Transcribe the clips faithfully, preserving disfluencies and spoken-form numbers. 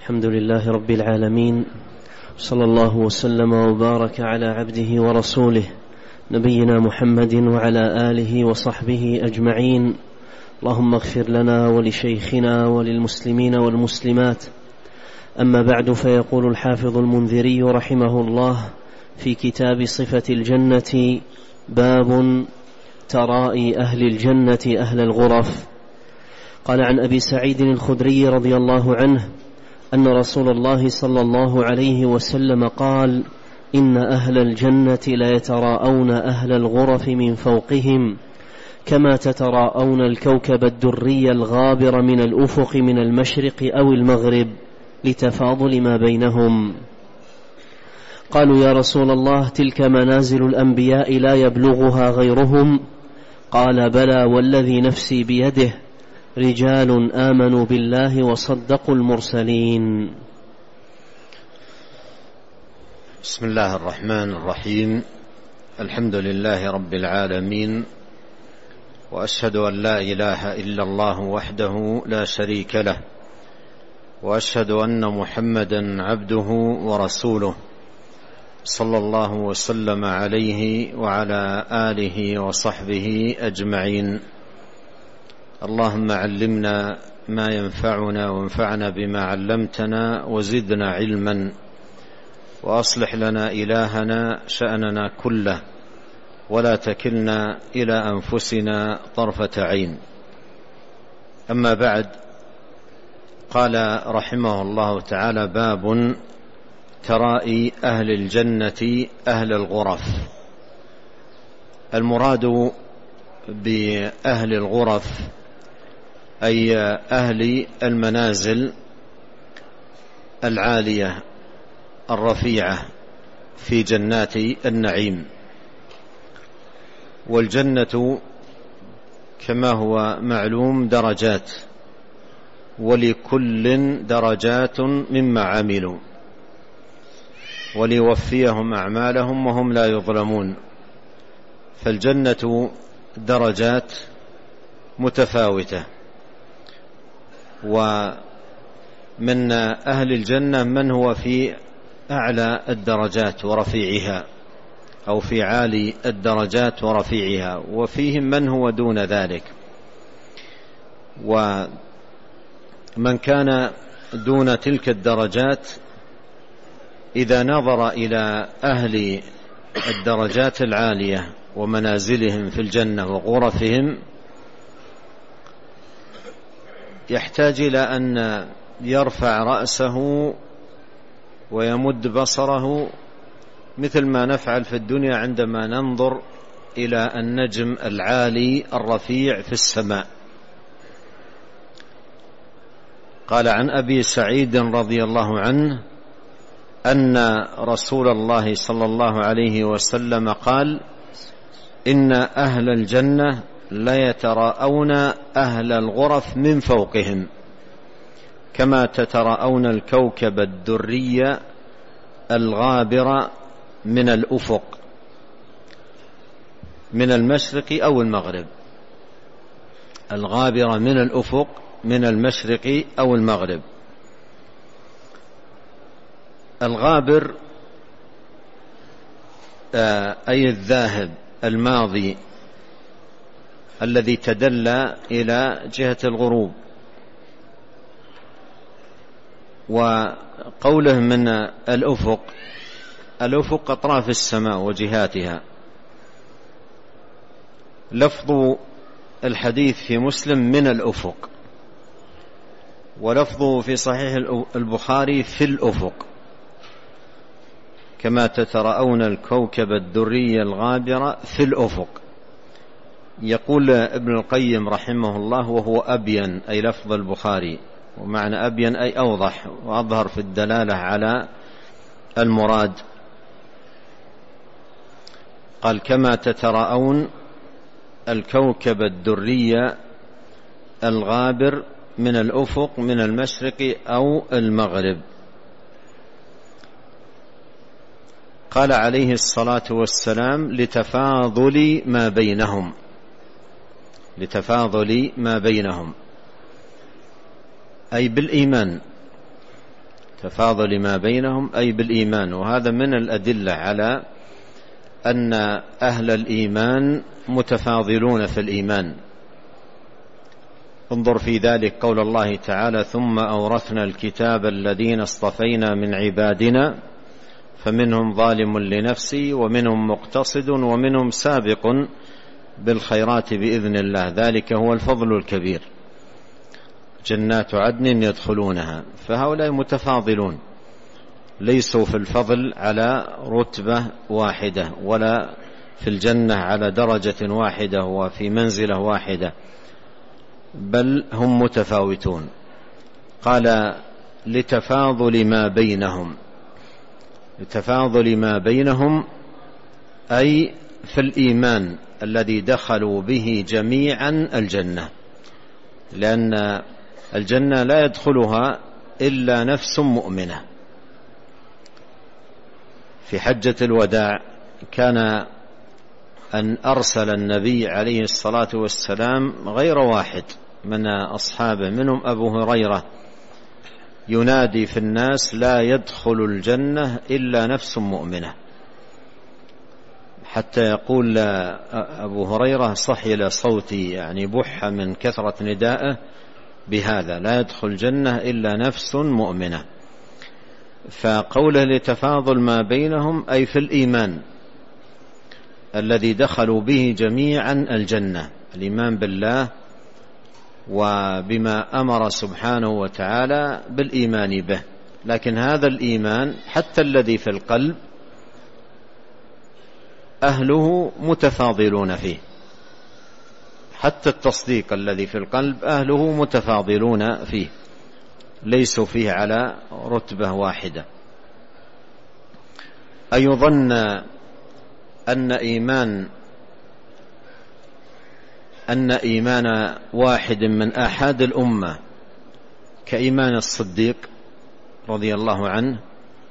الحمد لله رب العالمين، صلى الله وسلم وبارك على عبده ورسوله نبينا محمد وعلى آله وصحبه أجمعين. اللهم اغفر لنا ولشيخنا وللمسلمين والمسلمات. أما بعد، فيقول الحافظ المنذري رحمه الله في كتاب صفة الجنة: باب ترائي أهل الجنة أهل الغرف. قال: عن أبي سعيد الخدري رضي الله عنه أن رسول الله صلى الله عليه وسلم قال: إن أهل الجنة لا يتراءون أهل الغرف من فوقهم كما تتراءون الكوكب الدري الغابر من الأفق من المشرق أو المغرب، لتفاضل ما بينهم. قالوا: يا رسول الله، تلك منازل الأنبياء لا يبلغها غيرهم. قال: بلى والذي نفسي بيده، رجال آمنوا بالله وصدقوا المرسلين. بسم الله الرحمن الرحيم. الحمد لله رب العالمين، وأشهد أن لا إله إلا الله وحده لا شريك له، وأشهد أن محمدا عبده ورسوله، صلى الله وسلم عليه وعلى آله وصحبه أجمعين. اللهم علمنا ما ينفعنا وانفعنا بما علمتنا وزدنا علما، وأصلح لنا إلهنا شأننا كله، ولا تكلنا إلى أنفسنا طرفة عين. أما بعد، قال رحمه الله تعالى: باب ترائي أهل الجنة أهل الغرف. المراد بأهل الغرف أي أهل المنازل العالية الرفيعة في جنات النعيم. والجنة كما هو معلوم درجات، ولكل درجات مما عملوا، وليوفيهم أعمالهم وهم لا يظلمون. فالجنة درجات متفاوتة، ومن أهل الجنة من هو في أعلى الدرجات ورفيعها، أو في عالي الدرجات ورفيعها، وفيهم من هو دون ذلك. ومن كان دون تلك الدرجات إذا نظر إلى أهل الدرجات العالية ومنازلهم في الجنة وغرفهم، يحتاج إلى أن يرفع رأسه ويمد بصره، مثل ما نفعل في الدنيا عندما ننظر إلى النجم العالي الرفيع في السماء. قال: عن أبي سعيد رضي الله عنه أن رسول الله صلى الله عليه وسلم قال: إن أهل الجنة لا يتراءون أهل الغرف من فوقهم كما تتراءون الكوكب الدري الغابر من الأفق من المشرق أو المغرب. الغابر من الأفق من المشرق أو المغرب. الغابر أي الذاهب الماضي الذي تدلى إلى جهة الغروب. وقوله من الأفق، الأفق أطراف السماء وجهاتها. لفظ الحديث في مسلم من الأفق، ولفظه في صحيح البخاري في الأفق، كما تتراءون الكوكب الدري الغابر في الأفق. يقول ابن القيم رحمه الله: وهو أبين، أي لفظ البخاري، ومعنى أبين أي أوضح وأظهر في الدلالة على المراد. قال: كما تتراءون الكوكب الدري الغابر من الأفق من المشرق أو المغرب. قال عليه الصلاة والسلام: لتفاضل ما بينهم، لتفاضل ما بينهم، أي بالإيمان تفاضل ما بينهم أي بالإيمان. وهذا من الأدلة على أن أهل الإيمان متفاضلون في الإيمان. انظر في ذلك قول الله تعالى: ثم أورثنا الكتاب الذين اصطفينا من عبادنا فمنهم ظالم لنفسه ومنهم مقتصد ومنهم سابق بالخيرات بإذن الله ذلك هو الفضل الكبير جنات عدن يدخلونها. فهؤلاء متفاضلون، ليسوا في الفضل على رتبة واحدة ولا في الجنة على درجة واحدة وفي منزلة واحدة، بل هم متفاوتون. قال: لتفاضل ما بينهم. لتفاضل ما بينهم أي في الإيمان الذي دخلوا به جميعا الجنة، لأن الجنة لا يدخلها إلا نفس مؤمنة. في حجة الوداع كان أن أرسل النبي عليه الصلاة والسلام غير واحد من أصحابه، منهم أبو هريرة، ينادي في الناس: لا يدخل الجنة إلا نفس مؤمنة، حتى يقول أبو هريرة: صحي صوتي، يعني بح من كثرة ندائه بهذا، لا يدخل الجنة إلا نفس مؤمنة. فقوله لتفاضل ما بينهم أي في الإيمان الذي دخلوا به جميعا الجنة، الإيمان بالله وبما أمر سبحانه وتعالى بالإيمان به. لكن هذا الإيمان حتى الذي في القلب أهله متفاضلون فيه، حتى التصديق الذي في القلب أهله متفاضلون فيه، ليسوا فيه على رتبة واحدة. أيظن أن إيمان أن إيمان واحد من آحاد الأمة كإيمان الصديق رضي الله عنه؟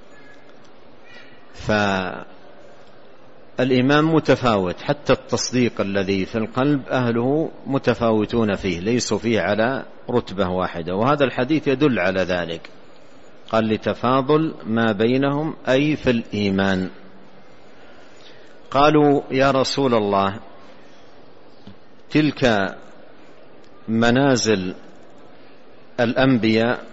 فالإيمان متفاوت، حتى التصديق الذي في القلب أهله متفاوتون فيه، ليسوا فيه على رتبة واحدة. وهذا الحديث يدل على ذلك. قال: لتفاضل ما بينهم أي في الإيمان. قالوا: يا رسول الله، تلك منازل الأنبياء.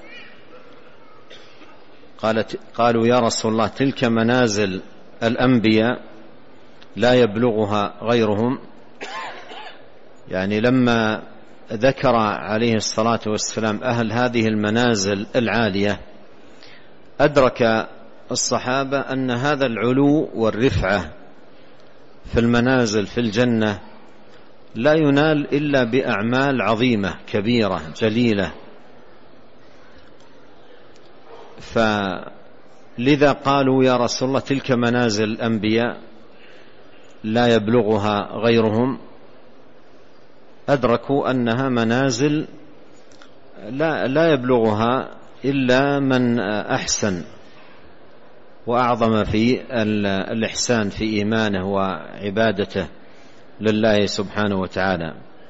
قالت قالوا: يا رسول الله، تلك منازل الأنبياء لا يبلغها غيرهم. يعني لما ذكر عليه الصلاة والسلام أهل هذه المنازل العالية، أدرك الصحابة أن هذا العلو والرفعة في المنازل في الجنة لا ينال إلا بأعمال عظيمة كبيرة جليلة. فلذا قالوا: يا رسول الله، تلك منازل الأنبياء لا يبلغها غيرهم. أدركوا أنها منازل لا, لا يبلغها إلا من أحسن وأعظم في الإحسان في إيمانه وعبادته لله سبحانه وتعالى.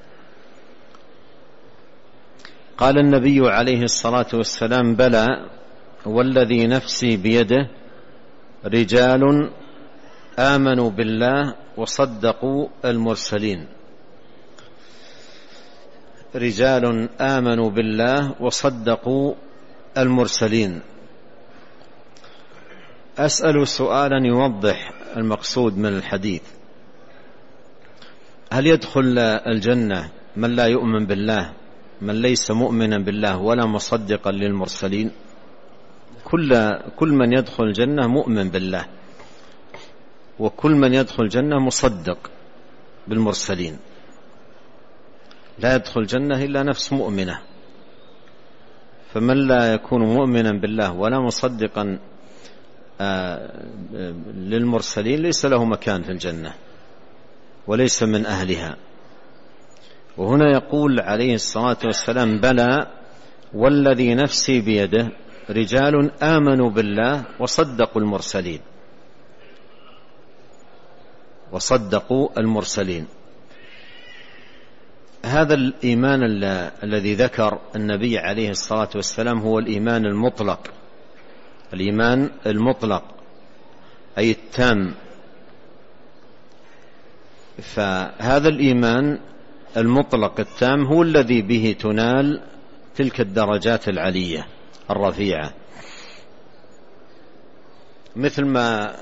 قال النبي عليه الصلاة والسلام: بلى والذي نفسي بيده رجال آمنوا بالله وصدقوا المرسلين. رجال آمنوا بالله وصدقوا المرسلين. أسأل سؤالا يوضح المقصود من الحديث: هل يدخل الجنة من لا يؤمن بالله، من ليس مؤمنا بالله ولا مصدقا للمرسلين؟ كل كل من يدخل الجنة مؤمن بالله، وكل من يدخل الجنة مصدق بالمرسلين. لا يدخل الجنة إلا نفس مؤمنة. فمن لا يكون مؤمنا بالله ولا مصدقا للمرسلين ليس له مكان في الجنة وليس من أهلها. وهنا يقول عليه الصلاة والسلام: بلى والذي نفسي بيده رجال آمنوا بالله وصدقوا المرسلين. وصدقوا المرسلين. هذا الإيمان الذي ذكر النبي عليه الصلاة والسلام هو الإيمان المطلق الإيمان المطلق أي التام. فهذا الإيمان المطلق التام هو الذي به تنال تلك الدرجات العلية الرفيعة، مثل ما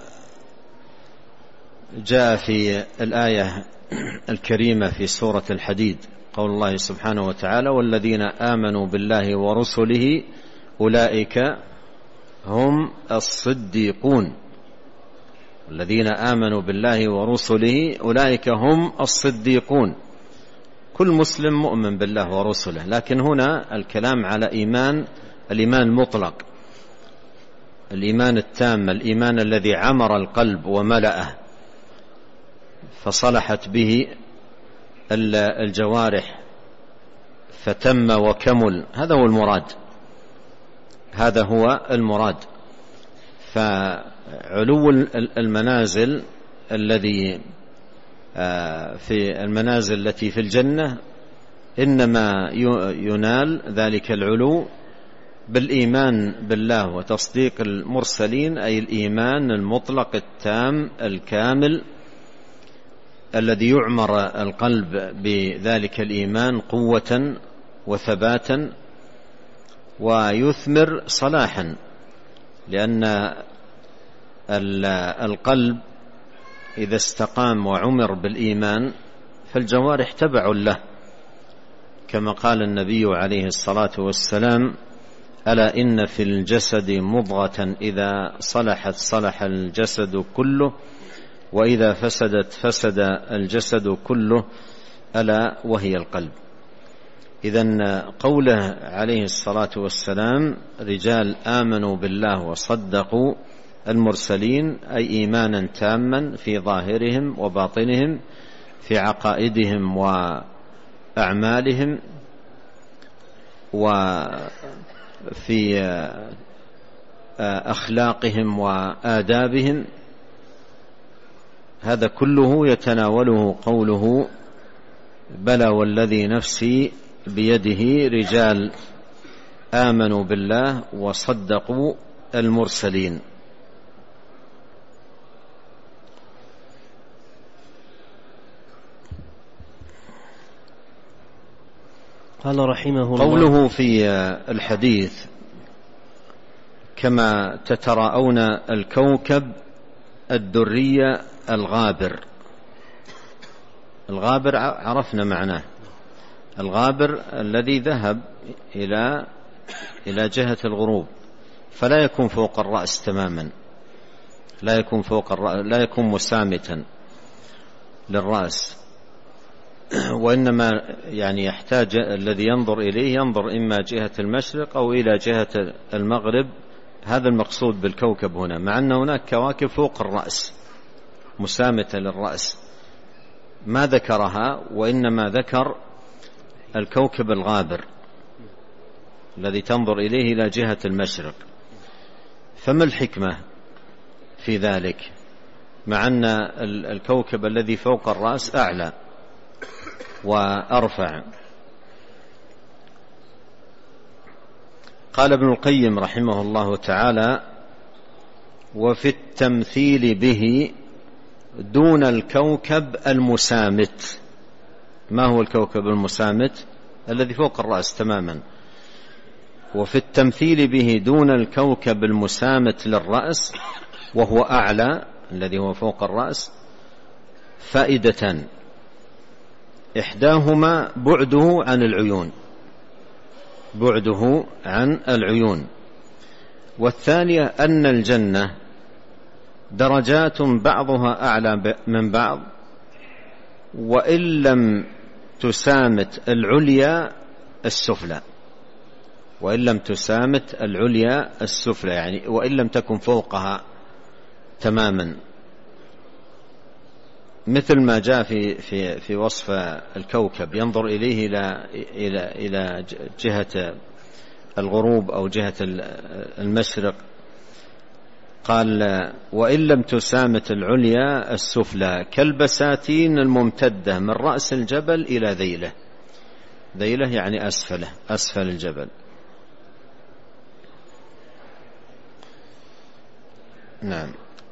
جاء في الآية الكريمة في سورة الحديد قول الله سبحانه وتعالى: والذين آمنوا بالله ورسله أولئك هم الصديقون. الذين آمنوا بالله ورسله أولئك هم الصديقون. كل مسلم مؤمن بالله ورسله، لكن هنا الكلام على إيمان الإيمان المطلق، الإيمان التام، الإيمان الذي عمر القلب وملأه فصلحت به الجوارح فتم وكمل. هذا هو المراد، هذا هو المراد. فعلو المنازل الذي في المنازل التي في الجنة إنما ينال ذلك العلو بالإيمان بالله وتصديق المرسلين، أي الإيمان المطلق التام الكامل الذي يعمر القلب بذلك الإيمان قوة وثباتا ويثمر صلاحا، لأن القلب إذا استقام وعمر بالإيمان فالجوارح تبع له، كما قال النبي عليه الصلاة والسلام: ألا إن في الجسد مضغة إذا صلحت صلح الجسد كله وإذا فسدت فسد الجسد كله ألا وهي القلب. إذن قوله عليه الصلاة والسلام: رجال آمنوا بالله وصدقوا المرسلين، أي إيمانا تاما في ظاهرهم وباطنهم، في عقائدهم وأعمالهم وفي أخلاقهم وآدابهم. هذا كله يتناوله قوله: بلى والذي نفسي بيده رجال آمنوا بالله وصدقوا المرسلين. قال رحمه الله: قوله في الحديث: كما تتراءون الكوكب الدري الغابر. الغابر عرفنا معناه، الغابر الذي ذهب إلى إلى جهة الغروب، فلا يكون فوق الرأس تماما، لا يكون فوق الرأس، لا يكون مسامتا للرأس، وإنما يعني يحتاج الذي ينظر إليه ينظر إما جهة المشرق أو إلى جهة المغرب. هذا المقصود بالكوكب هنا، مع أن هناك كواكب فوق الرأس مسامتة للرأس ما ذكرها، وإنما ذكر الكوكب الغابر الذي تنظر إليه إلى جهة المشرق. فما الحكمة في ذلك، مع أن الكوكب الذي فوق الرأس أعلى وأرفع؟ قال ابن القيم رحمه الله تعالى: وفي التمثيل به دون الكوكب المسامت. ما هو الكوكب المسامت؟ الذي فوق الرأس تماما. وفي التمثيل به دون الكوكب المسامت للرأس وهو أعلى الذي هو فوق الرأس فائدتان: إحداهما بعده عن العيون، بعده عن العيون، والثانية أن الجنة درجات بعضها أعلى من بعض، وإن لم تسامت العليا السفلى، وإن لم تسامت العليا السفلى، يعني وإن لم تكن فوقها تماما، مثل ما جاء في في في وصف الكوكب ينظر إليه إلى إلى إلى جهة الغروب أو جهة المشرق. قال: وإن لم تسامت العليا السفلى كالبساتين الممتدة من رأس الجبل إلى ذيله. ذيله يعني أسفله، أسفل الجبل. نعم.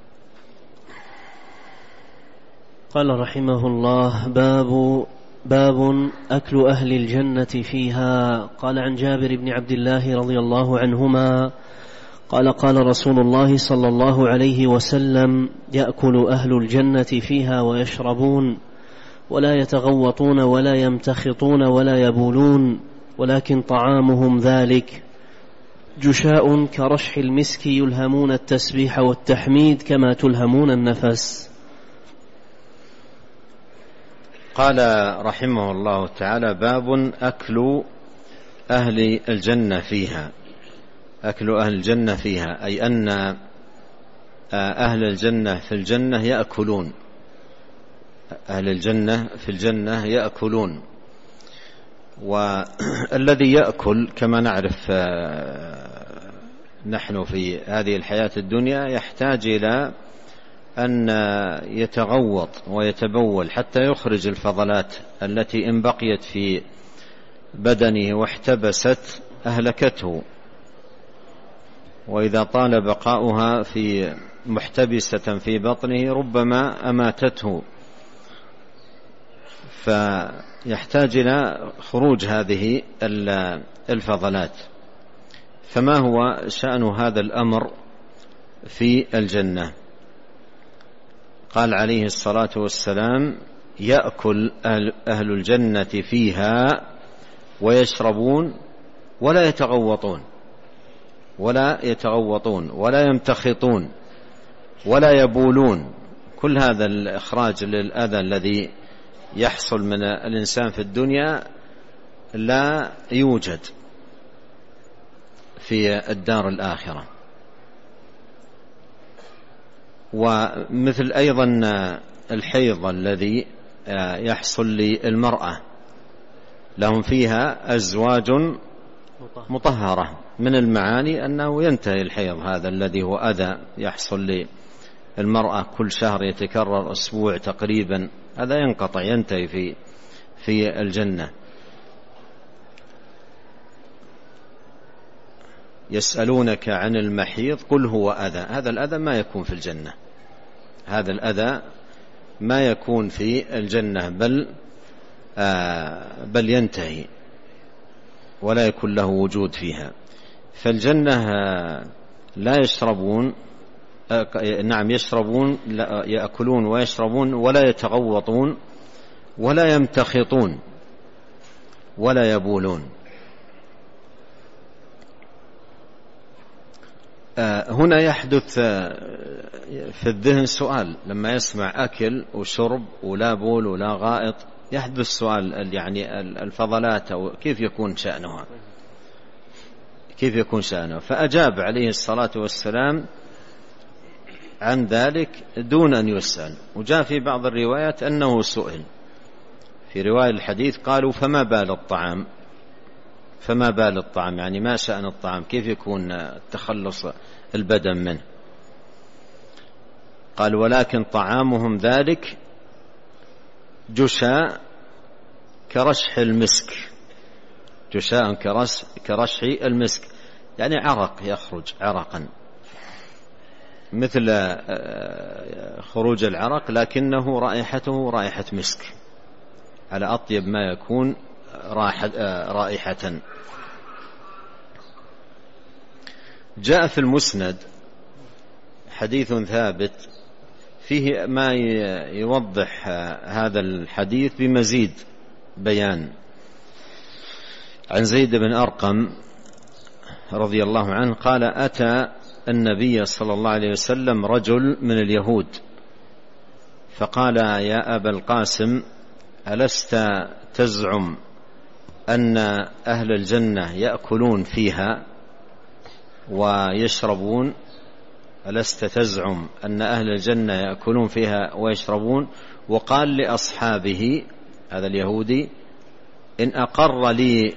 قال رحمه الله: باب باب أكل أهل الجنة فيها. قال عن جابر بن عبد الله رضي الله عنهما قال: قال رسول الله صلى الله عليه وسلم: يأكل أهل الجنة فيها ويشربون ولا يتغوطون ولا يمتخطون ولا يبولون، ولكن طعامهم ذلك: جشاء كرشح المسك يلهمون التسبيح والتحميد كما تلهمون النفس. قال رحمه الله تعالى: باب أكل أهل الجنة فيها. أكل أهل الجنة فيها أي أن أهل الجنة في الجنة يأكلون، أهل الجنة في الجنة يأكلون. والذي يأكل كما نعرف نحن في هذه الحياة الدنيا يحتاج إلى أن يتغوط ويتبول حتى يخرج الفضلات التي إن بقيت في بدنه واحتبست أهلكته، وإذا طال بقاؤها في محتبسة في بطنه ربما أماتته، فيحتاج إلى خروج هذه الفضلات. فما هو شأن هذا الأمر في الجنة؟ قال عليه الصلاة والسلام: يأكل أهل الجنة فيها ويشربون ولا يتغوطون ولا يتغوطون ولا يمتخطون ولا يبولون. كل هذا الإخراج للأذى الذي يحصل من الإنسان في الدنيا لا يوجد في الدار الآخرة. ومثل أيضا الحيض الذي يحصل للمرأة، لهم فيها أزواج مطهرة، من المعاني أنه ينتهي الحيض هذا الذي هو أذى يحصل للمرأة كل شهر يتكرر أسبوع تقريبا، هذا ينقطع ينتهي في في الجنة. يسألونك عن المحيض قل هو أذى، هذا الأذى ما يكون في الجنة، هذا الأذى ما يكون في الجنة، بل آه بل ينتهي ولا يكون له وجود فيها. فالجنة لا يشربون آه نعم يشربون لا يأكلون ويشربون ولا يتغوطون ولا يمتخطون ولا يبولون. آه هنا يحدث آه في الذهن سؤال، لما يسمع أكل وشرب ولا بول ولا غائط يحدث سؤال، يعني الفضلات أو كيف يكون شأنها، كيف يكون شأنها؟ فأجاب عليه الصلاة والسلام عن ذلك دون أن يسأل. وجاء في بعض الروايات أنه سئل، في رواية الحديث قالوا: فما بال الطعام؟ فما بال الطعام يعني ما شأن الطعام، كيف يكون تخلص البدن منه؟ قال: ولكن طعامهم ذلك جشاء كرشح المسك. جشاء كرشح المسك يعني عرق، يخرج عرقا مثل خروج العرق، لكنه رائحته رائحة مسك، على أطيب ما يكون رائحة. جاء في المسند حديث ثابت فيه ما يوضح هذا الحديث بمزيد بيان، عن زيد بن أرقم رضي الله عنه قال: أتى النبي صلى الله عليه وسلم رجل من اليهود فقال: يا أبا القاسم، ألست تزعم أن أهل الجنة يأكلون فيها ويشربون؟ ألست تزعم أن أهل الجنة يأكلون فيها ويشربون؟ وقال لأصحابه هذا اليهودي: إن أقر لي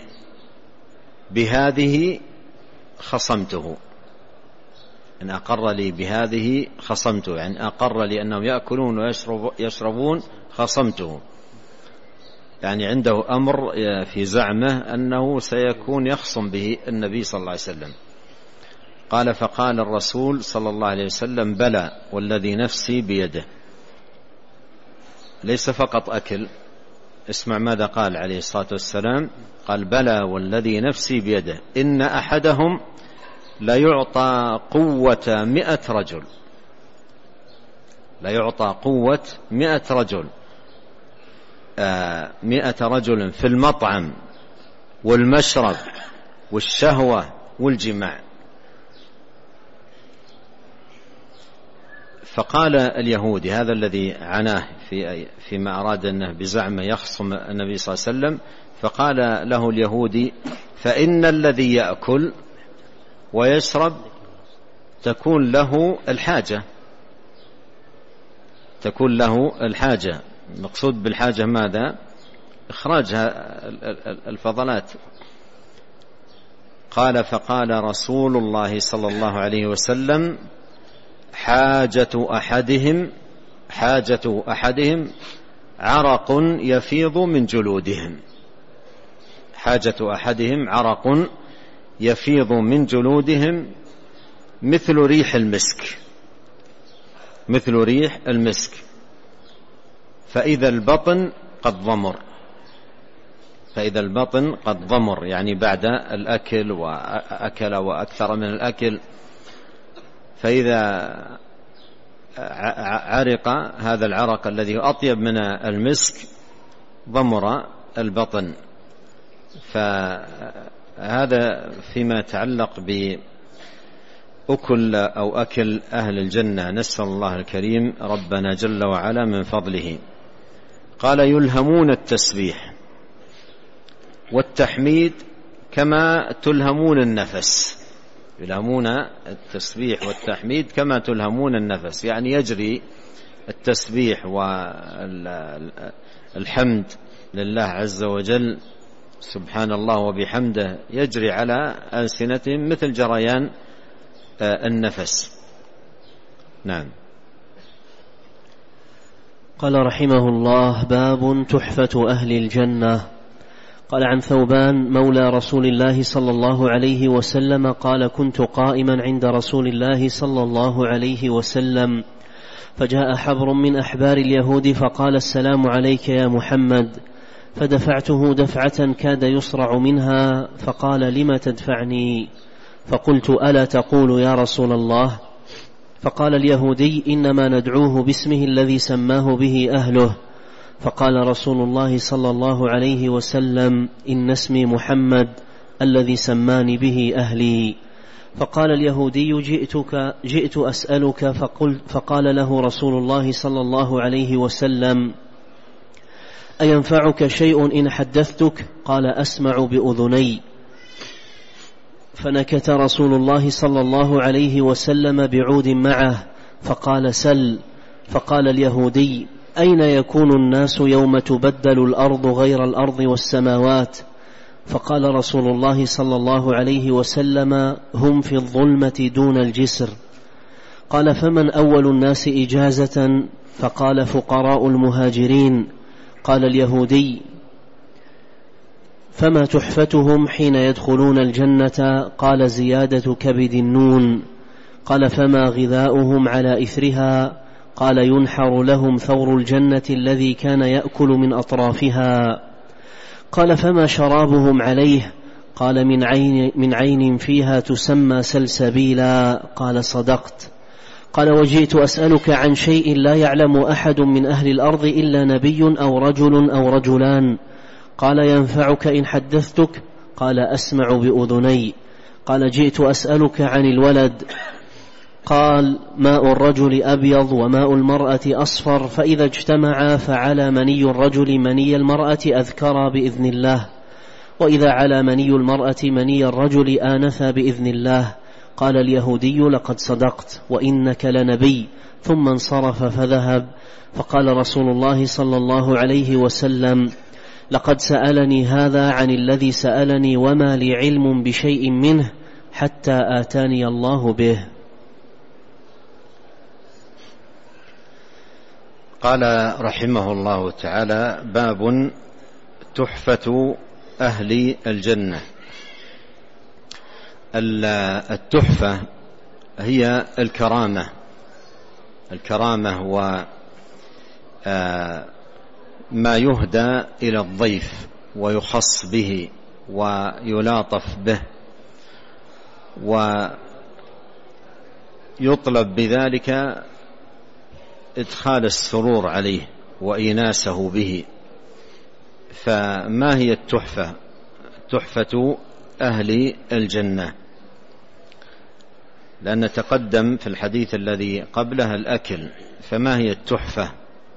بهذه خصمته، إن أقر لي بهذه خصمته، يعني أقر لي أنهم يأكلون ويشربون خصمته، يعني عنده أمر في زعمه أنه سيكون يخصم به النبي صلى الله عليه وسلم. قال فقال الرسول صلى الله عليه وسلم بلى والذي نفسي بيده. ليس فقط أكل، اسمع ماذا قال عليه الصلاة والسلام، قال بلى والذي نفسي بيده إن أحدهم لا يعطى قوة مئة رجل، لا يعطى قوة مئة رجل، آه مئة رجل في المطعم والمشرب والشهوة والجماع. فقال اليهودي، هذا الذي عناه في فيما أراد أنه بزعمه يخصم النبي صلى الله عليه وسلم، فقال له اليهودي فإن الذي يأكل ويشرب تكون له الحاجة، تكون له الحاجة. مقصود بالحاجة ماذا؟ إخراج الفضلات. قال فقال رسول الله صلى الله عليه وسلم حاجة أحدهم حاجة أحدهم عرق يفيض من جلودهم، حاجة أحدهم عرق يفيض من جلودهم مثل ريح المسك، مثل ريح المسك، فإذا البطن قد ضمر، فإذا البطن قد ضمر يعني بعد الأكل وأكل وأكثر من الأكل، فإذا عرق هذا العرق الذي أطيب من المسك ضمر البطن. فهذا فيما يتعلق بأكل أو أكل أهل الجنة، نسأل الله الكريم ربنا جل وعلا من فضله. قال يلهمون التسبيح والتحميد كما تلهمون النفس، يلهمون التسبيح والتحميد كما تلهمون النفس، يعني يجري التسبيح والحمد لله عز وجل سبحان الله وبحمده يجري على ألسنتهم مثل جريان النفس. نعم. قال رحمه الله باب تحفة أهل الجنة. قال عن ثوبان مولى رسول الله صلى الله عليه وسلم قال كنت قائما عند رسول الله صلى الله عليه وسلم فجاء حبر من أحبار اليهود فقال السلام عليك يا محمد، فدفعته دفعة كاد يصرع منها، فقال لم تدفعني؟ فقلت ألا تقول يا رسول الله؟ فقال اليهودي إنما ندعوه باسمه الذي سماه به أهله. فقال رسول الله صلى الله عليه وسلم إن اسمي محمد الذي سماني به أهلي. فقال اليهودي جئتك جئت أسألك، فقل فقال له رسول الله صلى الله عليه وسلم أينفعك شيء إن حدثتك؟ قال أسمع بأذني. فنكت رسول الله صلى الله عليه وسلم بعود معه فقال سل. فقال اليهودي أين يكون الناس يوم تبدل الأرض غير الأرض والسماوات؟ فقال رسول الله صلى الله عليه وسلم هم في الظلمة دون الجسر. قال فمن أول الناس إجازة؟ فقال فقراء المهاجرين. قال اليهودي فما تحفتهم حين يدخلون الجنة؟ قال زيادة كبد النون. قال فما غذاؤهم على إثرها؟ قال ينحر لهم ثور الجنة الذي كان يأكل من أطرافها. قال فما شرابهم عليه؟ قال من عين, من عين فيها تسمى سلسبيلا. قال صدقت. قال وجئت أسألك عن شيء لا يعلم أحد من أهل الأرض إلا نبي أو رجل أو رجلان. قال ينفعك إن حدثتك؟ قال أسمع بأذني. قال جئت أسألك عن الولد. قال ماء الرجل أبيض وماء المرأة أصفر، فإذا اجتمعا فعلى مني الرجل مني المرأة أذكرا بإذن الله، وإذا على مني المرأة مني الرجل آنثا بإذن الله. قال اليهودي لقد صدقت وإنك لنبي. ثم انصرف فذهب. فقال رسول الله صلى الله عليه وسلم لقد سألني هذا عن الذي سألني وما لي علم بشيء منه حتى آتاني الله به. قال رحمه الله تعالى باب تحفة أهل الجنة. التحفة هي الكرامة. الكرامة هو ما يهدى إلى الضيف ويخص به ويلاطف به، ويطلب بذلك إدخال السرور عليه وإيناسه به. فما هي التحفة؟ تحفة أهل الجنة، لأن تقدم في الحديث الذي قبلها الأكل، فما هي التحفة؟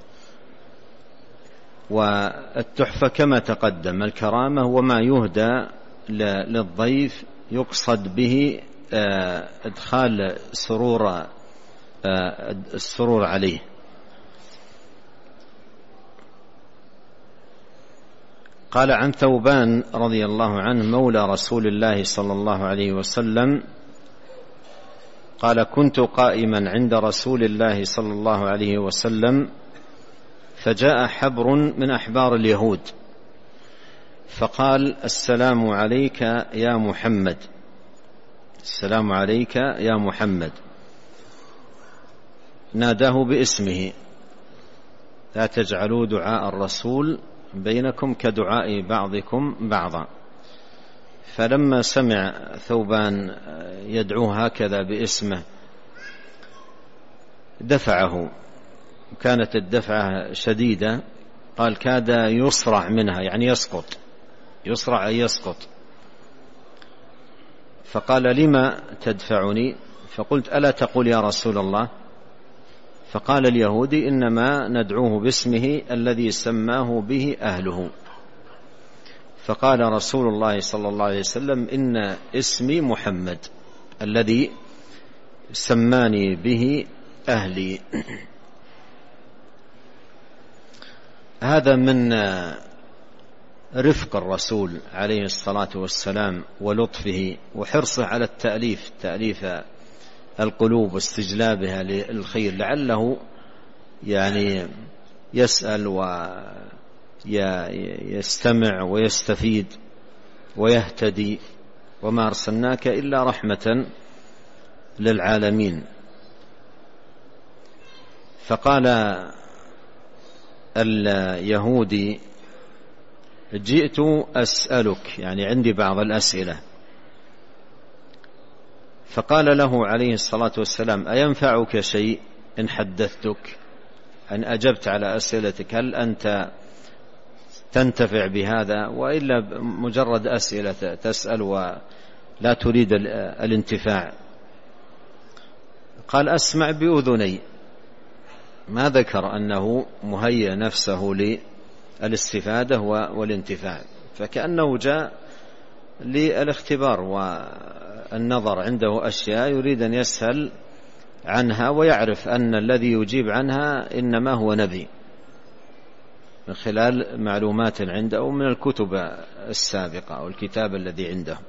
والتحفة كما تقدم الكرامة وما يهدى للضيف يقصد به إدخال سرور السرور عليه. قال عن ثوبان رضي الله عنه مولى رسول الله صلى الله عليه وسلم قال: كنت قائما عند رسول الله صلى الله عليه وسلم فجاء حبر من أحبار اليهود فقال: السلام عليك يا محمد، السلام عليك يا محمد. ناداه باسمه: لا تجعلوا دعاء الرسول بينكم كدعاء بعضكم بعضا. فلما سمع ثوبان يدعوه هكذا باسمه دفعه، كانت الدفعة شديدة، قال: كاد يصرع منها، يعني يسقط، يصرع أي يسقط. فقال: لما تدفعني؟ فقلت: ألا تقول يا رسول الله؟ فقال اليهودي: إنما ندعوه باسمه الذي سماه به أهله. فقال رسول الله صلى الله عليه وسلم: إن اسمي محمد الذي سماني به أهلي. هذا من رفق الرسول عليه الصلاة والسلام ولطفه وحرصه على التأليف، تأليف القلوب واستجلابها للخير، لعله يعني يسأل ويستمع ويستفيد ويهتدي، وما أرسلناك إلا رحمة للعالمين. فقال اليهودي: جئت أسألك، يعني عندي بعض الأسئلة. فقال له عليه الصلاة والسلام: أينفعك شيء إن حدثتك، أن أجبت على أسئلتك؟ هل أنت تنتفع بهذا، وإلا مجرد أسئلة تسأل ولا تريد الانتفاع؟ قال: أسمع بأذني. ما ذكر أنه مهيأ نفسه للاستفادة والانتفاع، فكأنه جاء للاختبار والنظر، عنده أشياء يريد أن يسأل عنها ويعرف أن الذي يجيب عنها إنما هو نبي من خلال معلومات عنده من الكتب السابقة أو الكتاب الذي عنده.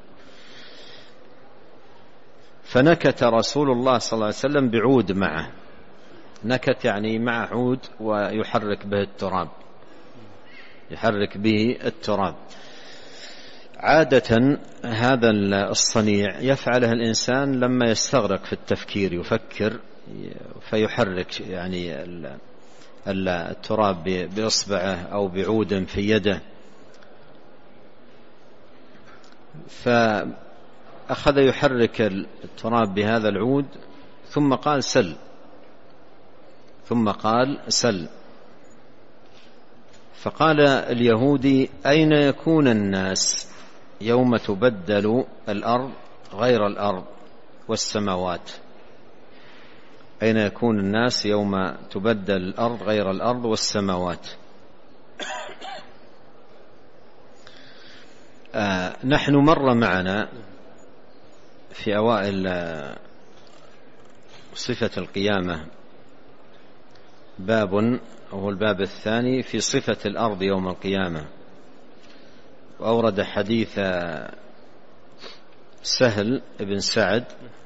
فنكت رسول الله صلى الله عليه وسلم بعود معه، نكت يعني مع عود ويحرك به التراب، يحرك به التراب. عادة هذا الصنيع يفعله الإنسان لما يستغرق في التفكير، يفكر فيحرك يعني التراب بإصبعه أو بعود في يده. فأخذ يحرك التراب بهذا العود، ثم قال: سل، ثم قال: سل. فقال اليهودي: أين يكون الناس يوم تبدل الأرض غير الأرض والسماوات؟ أين يكون الناس يوم تبدل الأرض غير الأرض والسماوات؟ آه نحن مر معنا في أوائل صفة القيامة باب، وهو الباب الثاني في صفة الأرض يوم القيامة، وأورد حديث سهل بن سعد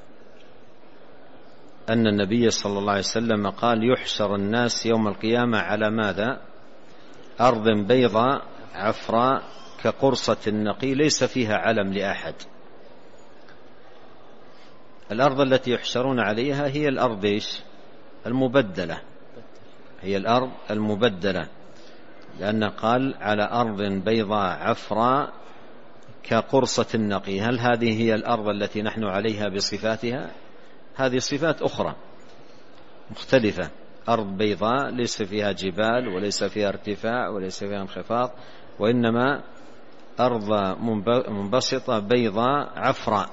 أن النبي صلى الله عليه وسلم قال: يحشر الناس يوم القيامة على ماذا؟ أرض بيضاء عفراء كقرصة النقي ليس فيها علم لأحد. الأرض التي يحشرون عليها هي الأرض إيش؟ المبدلة، هي الأرض المبدلة، لأن قال على أرض بيضاء عفراء كقرصة النقي. هل هذه هي الأرض التي نحن عليها بصفاتها؟ هذه صفات أخرى مختلفة، أرض بيضاء ليس فيها جبال وليس فيها ارتفاع وليس فيها انخفاض، وإنما أرض منبسطة بيضاء عفراء،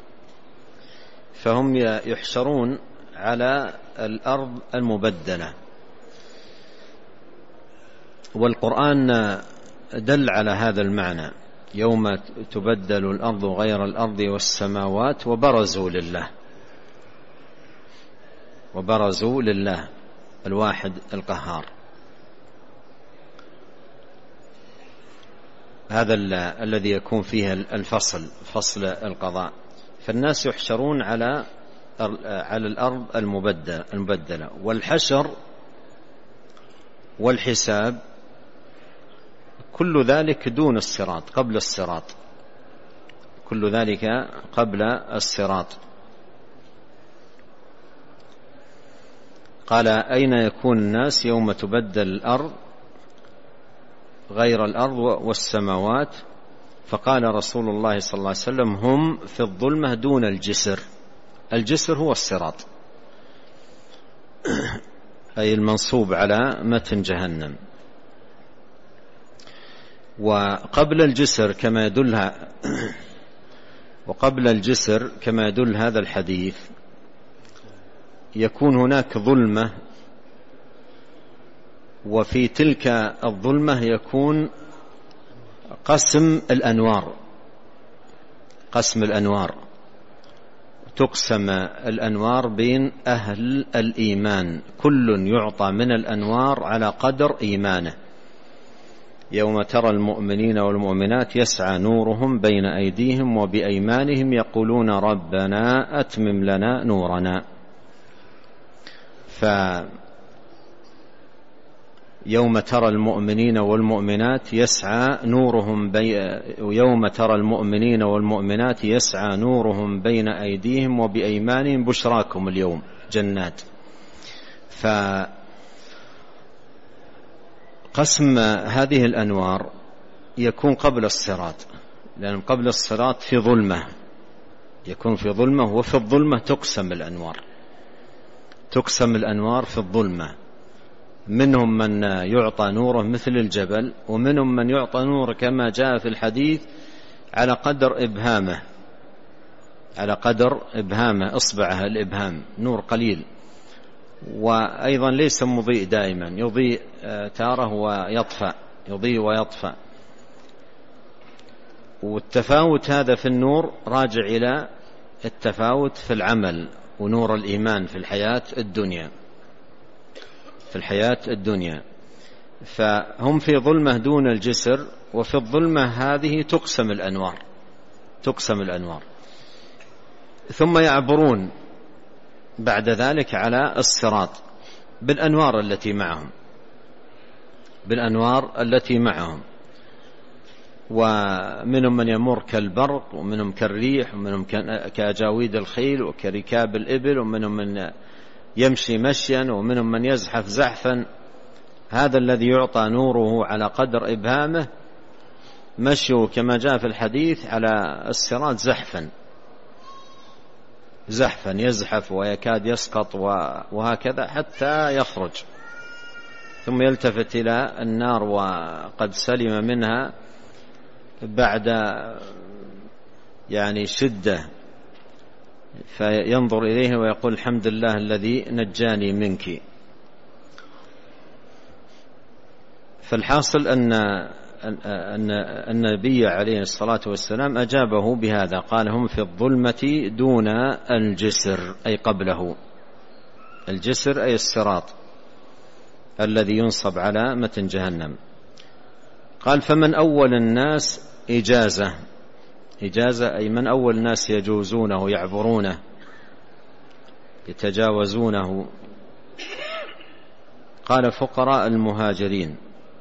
فهم يحشرون على الأرض المبدلة. والقرآن دل على هذا المعنى: يوم تبدل الأرض غير الأرض والسماوات وبرزوا لله، وبرزوا لله الواحد القهار. هذا الذي يكون فيه الفصل، فصل القضاء. فالناس يحشرون على على الأرض المبدلة. والحشر والحساب كل ذلك دون الصراط، قبل الصراط، كل ذلك قبل الصراط. قال: أين يكون الناس يوم تبدل الأرض غير الأرض والسماوات؟ فقال رسول الله صلى الله عليه وسلم: هم في الظلمة دون الجسر. الجسر هو الصراط، أي المنصوب على متن جهنم. وقبل الجسر كما يدلها وقبل الجسر كما يدل هذا الحديث يكون هناك ظلمة، وفي تلك الظلمة يكون قسم الأنوار، قسم الأنوار، تقسم الأنوار بين أهل الإيمان، كل يعطى من الأنوار على قدر إيمانه. يوم ترى المؤمنين والمؤمنات يسعى نورهم بين أيديهم وبأيمانهم يقولون ربنا أتمم لنا نورنا. فيوم ترى المؤمنين والمؤمنات يسعى نورهم بي... يوم ترى المؤمنين والمؤمنات يسعى نورهم بين أيديهم وبأيمانهم بشراكم اليوم جنات. فقسم هذه الأنوار يكون قبل الصراط، لأن قبل الصراط في ظلمة، يكون في ظلمة، وفي الظلمة تقسم الأنوار، تقسم الأنوار في الظلمة. منهم من يعطى نوره مثل الجبل، ومنهم من يعطى نور كما جاء في الحديث على قدر إبهامه، على قدر إبهامه، إصبعه الإبهام، نور قليل. وأيضا ليس مضيء دائما، يضيء تاره ويطفأ، يضيء ويطفأ. والتفاوت هذا في النور راجع إلى التفاوت في العمل ونور الإيمان في الحياة الدنيا، في الحياة الدنيا. فهم في ظلمة دون الجسر، وفي الظلمة هذه تقسم الأنوار، تقسم الأنوار، ثم يعبرون بعد ذلك على الصراط بالأنوار التي معهم، بالأنوار التي معهم. ومنهم من يمر كالبرق، ومنهم كالريح، ومنهم كأجاويد الخيل وكركاب الإبل، ومنهم من يمشي مشيا، ومنهم من يزحف زحفا. هذا الذي يعطى نوره على قدر إبهامه مشوا كما جاء في الحديث على الصراط زحفا، زحفا يزحف ويكاد يسقط وهكذا حتى يخرج، ثم يلتفت إلى النار وقد سلم منها بعد يعني شدة، فينظر إليه ويقول الحمد لله الذي نجاني منك. فالحاصل أن أن النبي عليه الصلاة والسلام أجابه بهذا، قال: هم في الظلمة دون الجسر، أي قبله. الجسر أي الصراط الذي ينصب على متن جهنم. قال: فمن أول الناس إجازة، إجازة أي من أول الناس يجوزونه يعبرونه يتجاوزونه. قال: فقراء المهاجرين،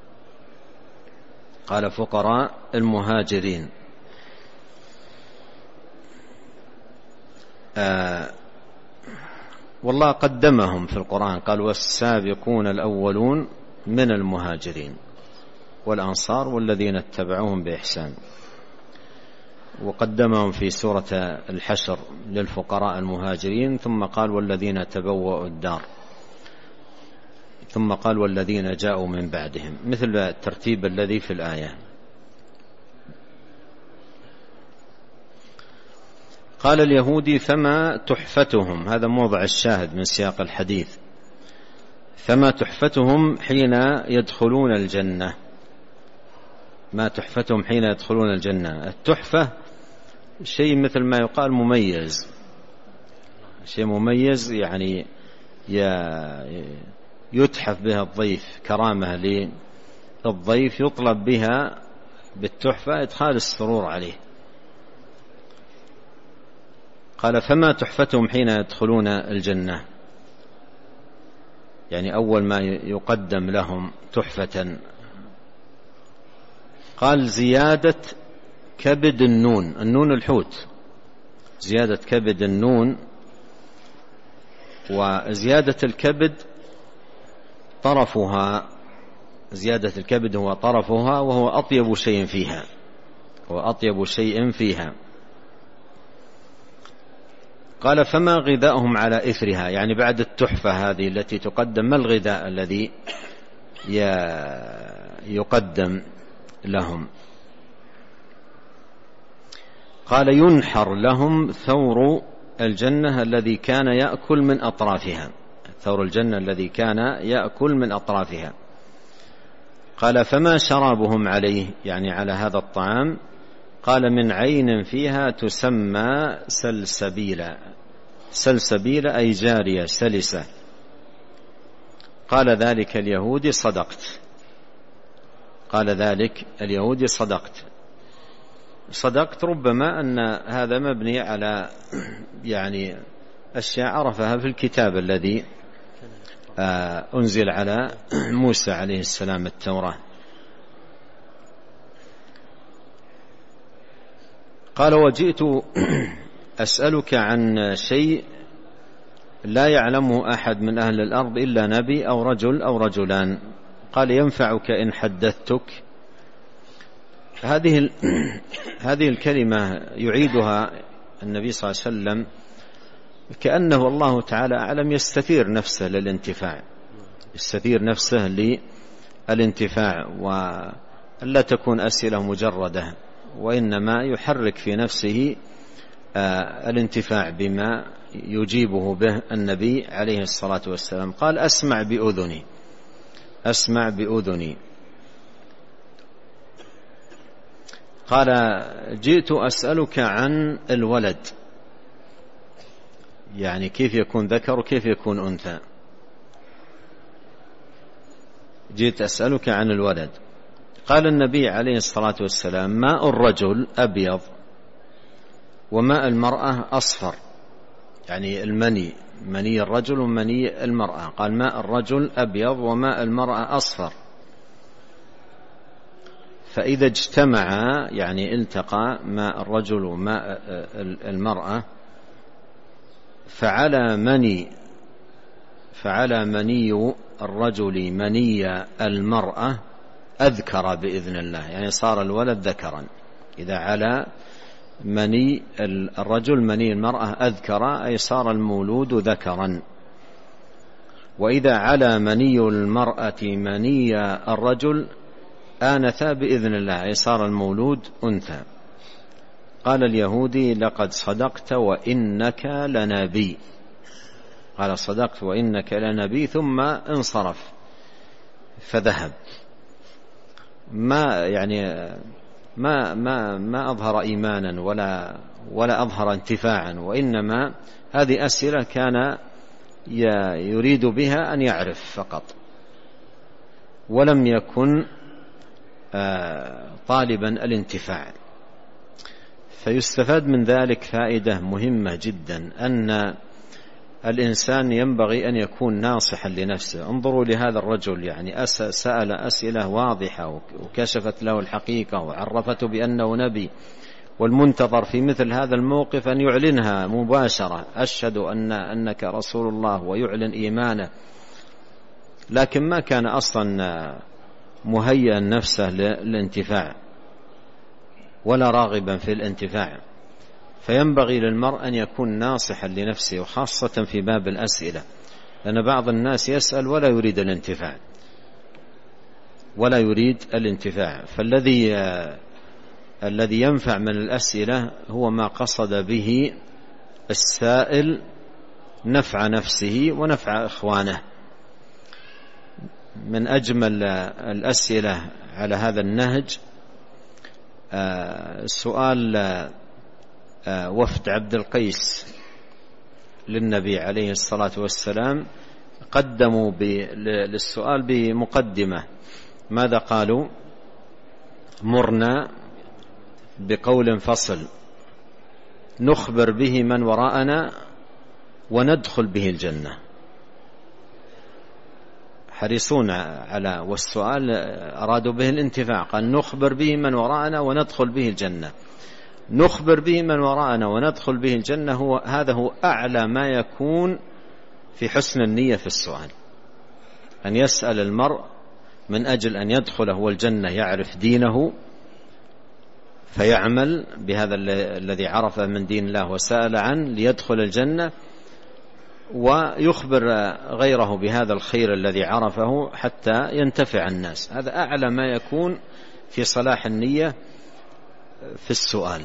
قال: فقراء المهاجرين. آه والله قدمهم في القرآن، قال والسابقون الأولون من المهاجرين والأنصار والذين اتبعوهم بإحسان، وقدمهم في سورة الحشر للفقراء المهاجرين، ثم قال والذين تبوأوا الدار، ثم قال والذين جاءوا من بعدهم، مثل الترتيب الذي في الآية. قال اليهودي فما تحفتهم، هذا موضع الشاهد من سياق الحديث، فما تحفتهم حين يدخلون الجنة، ما تحفتهم حين يدخلون الجنة. التحفة شيء مثل ما يقال مميز، شيء مميز يعني يتحف بها الضيف، كرامة للضيف يطلب بها بالتحفة إدخال السرور عليه. قال فما تحفتهم حين يدخلون الجنة، يعني أول ما يقدم لهم تحفة. قال زيادة كبد النون، النون الحوت، زيادة كبد النون، وزيادة الكبد طرفها، زيادة الكبد هو طرفها، وهو أطيب شيء فيها، هو أطيب شيء فيها. قال فما غذاؤهم على إثرها، يعني بعد التحفة هذه التي تقدم ما الغذاء الذي يقدم لهم؟ قال ينحر لهم ثور الجنة الذي كان يأكل من أطرافها، ثور الجنة الذي كان يأكل من أطرافها. قال فما شرابهم عليه، يعني على هذا الطعام؟ قال من عين فيها تسمى سلسبيلا، سلسبيلا أي جارية سلسة. قال ذلك اليهودي صدقت، قال ذلك اليهودي صدقت. صدقت ربما أن هذا مبني على يعني أشياء عرفها في الكتاب الذي أنزل على موسى عليه السلام، التوراة. قال وجئت أسألك عن شيء لا يعلمه أحد من أهل الأرض إلا نبي أو رجل أو رجلان. قال ينفعك إن حدثتك. هذه هذه الكلمة يعيدها النبي صلى الله عليه وسلم كأنه الله تعالى أعلم يستثير نفسه للانتفاع، يستثير نفسه للانتفاع، ولا تكون أسئلة مجردة، وإنما يحرك في نفسه الانتفاع بما يجيبه به النبي عليه الصلاة والسلام. قال أسمع بأذني، أسمع بأذني. قال جئت أسألك عن الولد، يعني كيف يكون ذكر وكيف يكون أنثى. جئت أسألك عن الولد. قال النبي عليه الصلاة والسلام ماء الرجل أبيض وماء المرأة أصفر، يعني المني، مني الرجل ومني المرأة. قال ماء الرجل أبيض وماء المرأة أصفر، فإذا اجتمعا يعني التقى ماء الرجل وماء المرأة فعلى مني فعلى مني الرجل مني المرأة أذكر بإذن الله، يعني صار الولد ذكرا. إذا على مني الرجل مني المرأة أذكر أي صار المولود ذكرا، وإذا على مني المرأة مني الرجل آنث بإذن الله أي صار المولود أنثى. قال اليهودي لقد صدقت وإنك لنبي. قال صدقت وإنك لنبي، ثم انصرف فذهب. ما يعني ما ما ما أظهر إيمانا ولا ولا أظهر انتفاعا، وإنما هذه أسئلة كان يريد بها أن يعرف فقط، ولم يكن طالبا الانتفاع. فيستفاد من ذلك فائدة مهمة جدا، أن الإنسان ينبغي أن يكون ناصحا لنفسه. انظروا لهذا الرجل، يعني سأل أسئلة واضحة وكشفت له الحقيقة وعرفته بأنه نبي، والمنتظر في مثل هذا الموقف أن يعلنها مباشرة: أشهد أن أنك رسول الله، ويعلن إيمانه، لكن ما كان أصلا مهيئا نفسه للانتفاع ولا راغبا في الانتفاع. فينبغي للمرء أن يكون ناصحا لنفسه، وخاصة في باب الأسئلة، لأن بعض الناس يسأل ولا يريد الانتفاع ولا يريد الانتفاع فالذي الذي ينفع من الأسئلة هو ما قصد به السائل نفع نفسه ونفع إخوانه. من أجمل الأسئلة على هذا النهج سؤال وفد عبد القيس للنبي عليه الصلاة والسلام. قدموا للسؤال بمقدمة. ماذا قالوا؟ مرنا بقول فصل نخبر به من وراءنا وندخل به الجنة. حريصون على، والسؤال أرادوا به الانتفاع. قال نخبر به من وراءنا وندخل به الجنة. نخبر به من وراءنا وندخل به الجنة، هو هذا هو أعلى ما يكون في حسن النية في السؤال، أن يسأل المرء من أجل أن يدخل هو الجنة، يعرف دينه فيعمل بهذا الذي عرفه من دين الله وسأل عنه ليدخل الجنة، ويخبر غيره بهذا الخير الذي عرفه حتى ينتفع الناس. هذا أعلى ما يكون في صلاح النية في السؤال.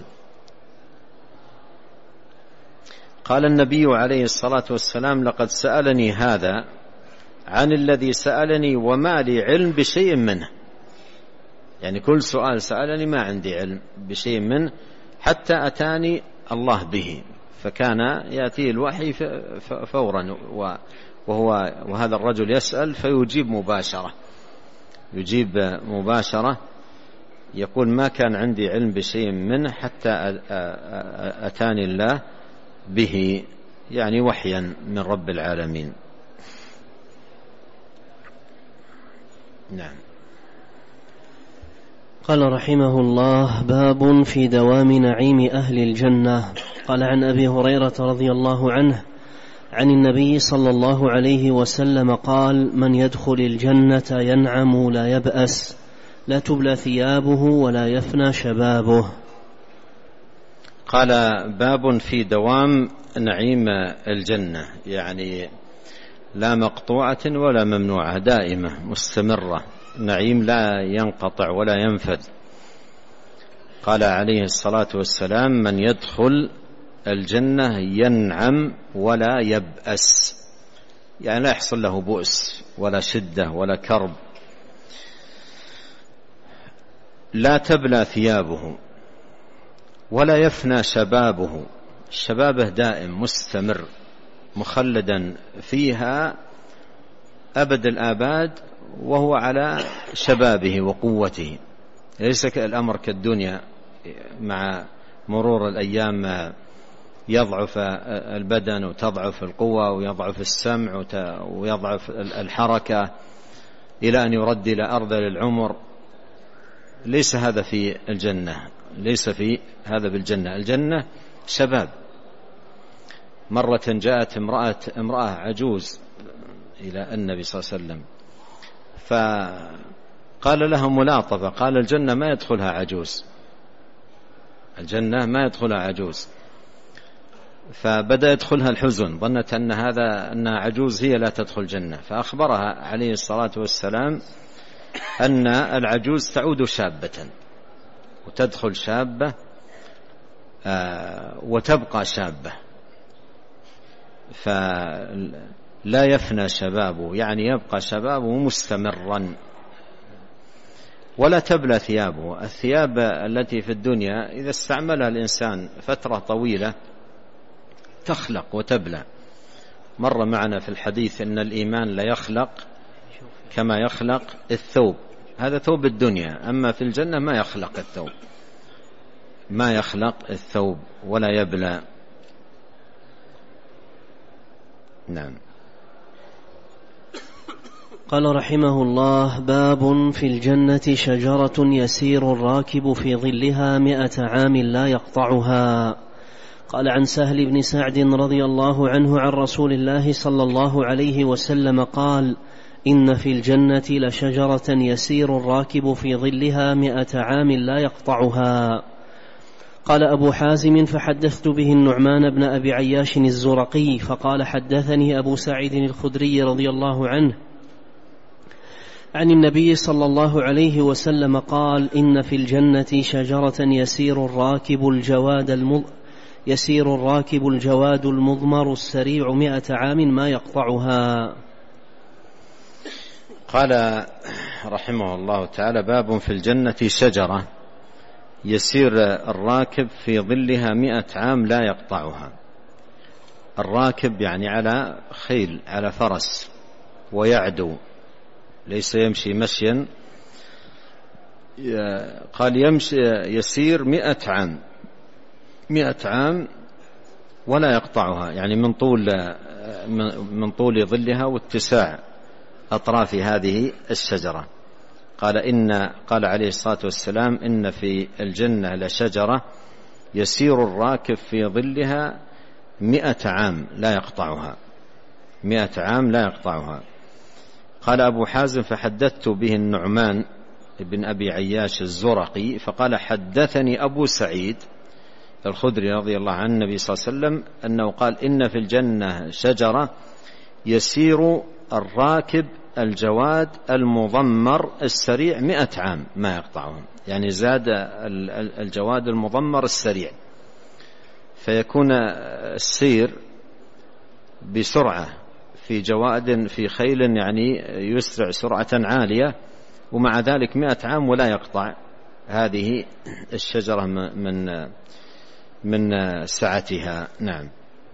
قال النبي عليه الصلاة والسلام: لقد سألني هذا عن الذي سألني وما لي علم بشيء منه. يعني كل سؤال سألني ما عندي علم بشيء منه حتى أتاني الله به، فكان يأتيه الوحي فورا، وهو وهذا الرجل يسأل فيجيب مباشرة، يجيب مباشرة. يقول: ما كان عندي علم بشيء منه حتى أتاني الله به، يعني وحيا من رب العالمين. نعم. قال رحمه الله: باب في دوام نعيم أهل الجنة. قال عن أبي هريرة رضي الله عنه عن النبي صلى الله عليه وسلم قال: من يدخل الجنة ينعم لا يبأس، لا تبلى ثيابه ولا يفنى شبابه. قال: باب في دوام نعيم الجنة، يعني لا مقطوعة ولا ممنوعة، دائمة مستمرة، نعيم لا ينقطع ولا ينفد. قال عليه الصلاة والسلام: من يدخل الجنة ينعم ولا يبأس، يعني لا يحصل له بؤس ولا شدة ولا كرب. لا تبلى ثيابه ولا يفنى شبابه، شبابه دائم مستمر مخلدا فيها أبد الآباد، وهو على شبابه وقوته. ليس الأمر كالدنيا، مع مرور الأيام يضعف البدن وتضعف القوة ويضعف السمع ويضعف الحركة إلى أن يرد إلى أرذل العمر. ليس هذا في الجنة، ليس في هذا بالجنة. الجنة شباب. مرة جاءت امرأة, امرأة عجوز إلى النبي صلى الله عليه وسلم، فقال لها ملاطفة، قال: الجنة ما يدخلها عجوز، الجنة ما يدخلها عجوز. فبدأ يدخلها الحزن، ظنت أن هذا أنها عجوز هي لا تدخل الجنة، فأخبرها عليه الصلاة والسلام أن العجوز تعود شابة وتدخل شابة وتبقى شابة، فلا يفنى شبابه، يعني يبقى شبابه مستمرا. ولا تبلى ثيابه، الثياب التي في الدنيا إذا استعملها الإنسان فترة طويلة تخلق وتبلى. مر معنا في الحديث أن الإيمان لا يخلق كما يخلق الثوب، هذا ثوب الدنيا، أما في الجنة ما يخلق الثوب، ما يخلق الثوب ولا يبلى. نعم. قال رحمه الله: باب في الجنة شجرة يسير الراكب في ظلها مئة عام لا يقطعها. قال عن سهل بن سعد رضي الله عنه عن رسول الله صلى الله عليه وسلم قال: إن في الجنة لشجرة يسير الراكب في ظلها مئة عام لا يقطعها. قال أبو حازم: فحدثت به النعمان بن أبي عياش الزرقي، فقال: حدثني أبو سعيد الخدري رضي الله عنه عن النبي صلى الله عليه وسلم قال: إن في الجنة شجرة يسير الراكب الجواد المض... يسير الراكب الجواد المضمر السريع مئة عام ما يقطعها. قال رحمه الله تعالى: باب في الجنة شجرة يسير الراكب في ظلها مئة عام لا يقطعها. الراكب يعني على خيل، على فرس، ويعدو، ليس يمشي مشيا. قال يمشي يسير مئة عام، مئة عام ولا يقطعها، يعني من طول من طول ظلها واتساع أطراف هذه الشجرة. قال إن قال عليه الصلاة والسلام: إن في الجنة لشجرة يسير الراكب في ظلها مئة عام لا يقطعها، مئة عام لا يقطعها. قال أبو حازم: فحدثت به النعمان بن أبي عياش الزرقي، فقال: حدثني أبو سعيد الخدري رضي الله عن النبي صلى الله عليه وسلم أنه قال: إن في الجنة شجرة يسير الراكب الجواد المضمر السريع مئة عام ما يقطعهم، يعني زاد الجواد المضمر السريع، فيكون السير بسرعة في جواد في خيل، يعني يسرع سرعة عالية، ومع ذلك مئة عام ولا يقطع هذه الشجرة من من سعتها. نعم.